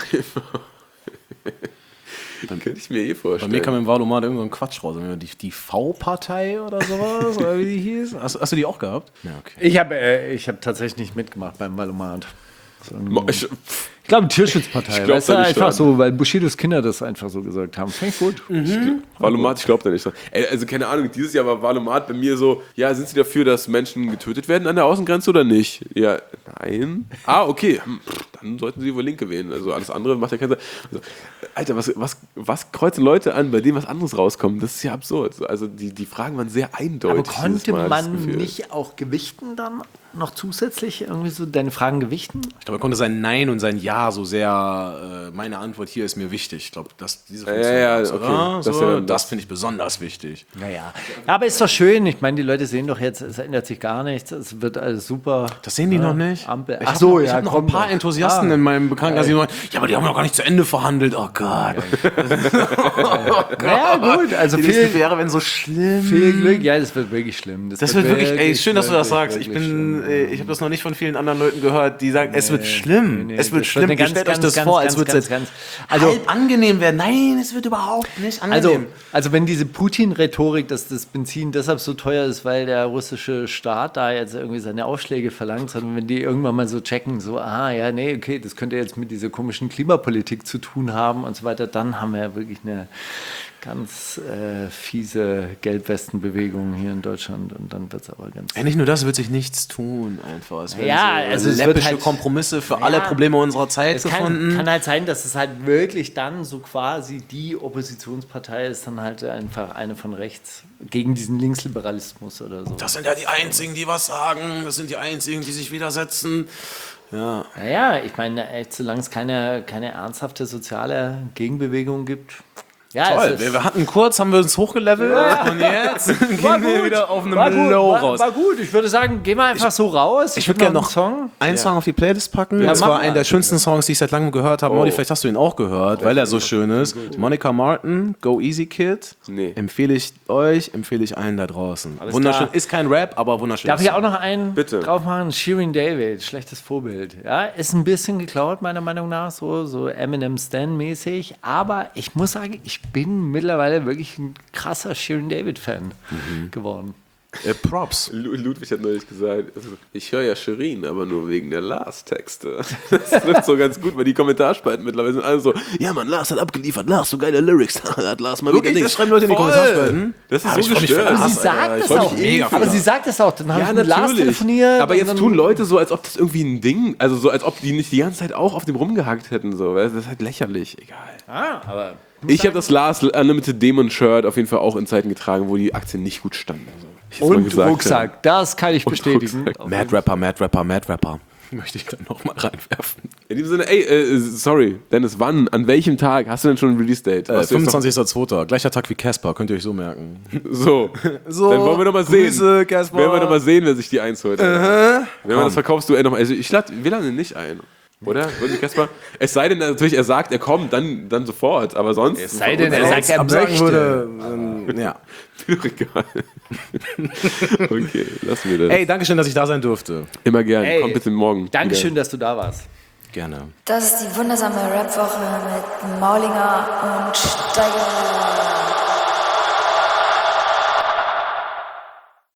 Könnte ich mir eh
Bei
vorstellen.
mir kam im Wahlomat irgendein Quatsch raus. Die, die V-Partei oder sowas, oder wie die hieß. Hast, hast du die auch gehabt? Ja, okay.
Ich habe äh, ich hab tatsächlich nicht mitgemacht beim Valomat.
Mo- ich,
Ich glaube, Tierschutzpartei.
Ich glaub
weißt du,
da nicht
einfach
dran.
so, weil Bushidos Kinder das einfach so gesagt haben. Finde ich gut.
Valomat, ich glaube da nicht dran. Ey, also keine Ahnung, dieses Jahr war Valomat bei mir so, ja, sind Sie dafür, dass Menschen getötet werden an der Außengrenze oder nicht? Ja, nein. Ah, okay, hm, pff, dann sollten Sie wohl Linke wählen. Also alles andere macht ja keinen Sinn. Also, Alter, was, was, was kreuzen Leute an, bei denen was anderes rauskommt? Das ist ja absurd. Also die, die Fragen waren sehr
Aber
eindeutig.
konnte
dieses Mal, das
man
Gefühl.
nicht auch gewichten dann noch zusätzlich irgendwie so deine Fragen gewichten?
Ich glaube, er konnte sein Nein und sein Ja so sehr, äh, meine Antwort hier ist mir wichtig. Ich glaube, das, diese Funktion
ja,
gab's,
okay.
oder?
Das
So,
ist ja dann
das
das.
finde ich besonders wichtig.
Naja. Aber ist doch schön. Ich meine, die Leute sehen doch jetzt, es ändert sich gar nichts. Es wird alles super.
Das sehen die
Ja,
noch nicht.
Ampel.
Ich
Ach
hab
so,
noch, ich
ja,
habe noch ein
komm
paar
doch.
Enthusiasten
Ah.
in meinem Bekanntenkreis, die sagen, ja, aber die haben noch gar nicht zu Ende verhandelt. Oh Gott.
Naja, gut. Also
Die nächste
viel,
wäre, wenn so schlimm.
viel Glück. Ja, das wird wirklich schlimm.
Das wird wirklich, ey, schön, dass du das sagst. Ich
wirklich
bin,
schlimm.
äh, ich habe das noch nicht von vielen anderen Leuten gehört, die sagen, es wird schlimm.
Nee,
es wird
das
schlimm.
eine
Ihr
ganz,
stellt
ganz,
euch das
ganz,
vor,
ganz,
als würde es
ganz,
jetzt
ganz- also-
halb angenehm werden. Nein, es wird überhaupt nicht
Also,
angenehm.
also wenn diese Putin-Rhetorik, dass das Benzin deshalb so teuer ist, weil der russische Staat da jetzt irgendwie seine Aufschläge verlangt, sondern wenn die irgendwann mal so checken, so, ah ja, nee, okay, das könnte jetzt mit dieser komischen Klimapolitik zu tun haben und so weiter, dann haben wir ja wirklich eine ganz äh, fiese Gelbwestenbewegung hier in Deutschland und dann wird es aber ganz...
Ja, nicht nur das, wird sich nichts tun einfach. Es werden
Ja,
so
also es wird
läppische
halt-
Kompromisse für
Ja.
alle Probleme unserer Zeit
Es kann,
gefunden.
kann halt sein, dass es halt wirklich dann so quasi die Oppositionspartei ist, dann halt einfach eine von rechts gegen diesen Linksliberalismus oder so.
Das sind ja die Einzigen, die was sagen. Das sind die Einzigen, die sich widersetzen. Ja.
Naja, ich meine, echt, solange es keine, keine ernsthafte soziale Gegenbewegung gibt. Ja,
Toll,
es
wir,
ist,
wir hatten kurz, haben wir uns hochgelevelt und jetzt gehen wir wieder auf einem
war gut,
Low
war,
raus.
war gut. Ich würde sagen, gehen wir einfach so raus.
Ich würde gerne noch
einen Song.
einen Song auf die Playlist packen.
Ja,
das
mach
war
mal.
einer der schönsten Songs, die ich seit langem gehört habe.
Oh.
Molly, vielleicht hast du ihn auch gehört, weil er so schön ist. Monica Martin, Go Easy Kid.
Nee.
Empfehle ich euch, empfehle ich allen da draußen.
Alles
Wunderschön.
klar.
Ist kein Rap, aber wunderschön.
Darf ich auch noch einen
Bitte.
drauf machen? Shirin David, schlechtes Vorbild. Ja, ist ein bisschen geklaut, meiner Meinung nach, so, so Eminem Stan-mäßig. Aber ich muss sagen, ich bin mittlerweile wirklich ein krasser Shirin David-Fan geworden.
Äh, Props.
Lu- Ludwig hat neulich gesagt, also, ich höre ja Shirin, aber nur wegen der Lars-Texte. Das trifft so ganz gut, weil die Kommentarspalten mittlerweile sind alle so, ja man, Lars hat abgeliefert, Lars, so geile Lyrics, hat Lars mal
Wirklich?
wieder
Das schreiben Leute in die
Voll.
Kommentarspalten?
Das ist
Ah,
so
ich freu mich
gestört.
für
Aber
Lars,
sie sagt
Alter. Ich
es
freu mich
auch.
mega für
Aber
Lars.
sie sagt es auch. Dann habe
Ja,
ich mit Lars
natürlich.
telefoniert.
Aber
und
jetzt
dann-
tun Leute so, als ob das irgendwie ein Ding, also so, als ob die nicht die ganze Zeit auch auf dem rumgehackt hätten. So. Das ist halt lächerlich. Egal.
Ah, aber
Ich habe das Lars Unlimited Demon Shirt auf jeden Fall auch in Zeiten getragen, wo die Aktien nicht gut standen. So. Ich jetzt mal
und
gesagt
Rucksack, das kann ich bestätigen.
Rucksack.
Mad Rapper, Mad Rapper, Mad Rapper. Möchte ich dann nochmal reinwerfen.
In diesem Sinne, ey, äh, sorry, Dennis, wann, an welchem Tag hast du denn schon ein Release-Date?
Äh,
Hast du jetzt noch-
fünfundzwanzigster zweiter Gleicher Tag wie Casper, könnt ihr euch so merken.
So.
So,
Dann wollen wir doch mal sehen.
Grüße, Casper.
Werden wir doch mal sehen, wer sich die eins holt. Wenn man das verkaufst du ey, noch mal. Also ich lade, wir laden ihn nicht ein. Oder? Wollen Sie, Kasper? Es sei denn natürlich, er sagt, er kommt, dann, dann sofort. Aber sonst. Es
sei denn, er sagt, er
absagen
möchte.
würde, ähm, ja.
Egal. Okay, lassen wir das.
Ey, danke schön, dass ich da sein durfte.
Immer gern.
Ey,
Komm bitte morgen.
Dankeschön,
wieder.
dass du da warst.
Gerne.
Das ist die wundersame Rap-Woche mit Maulinger und Steiger.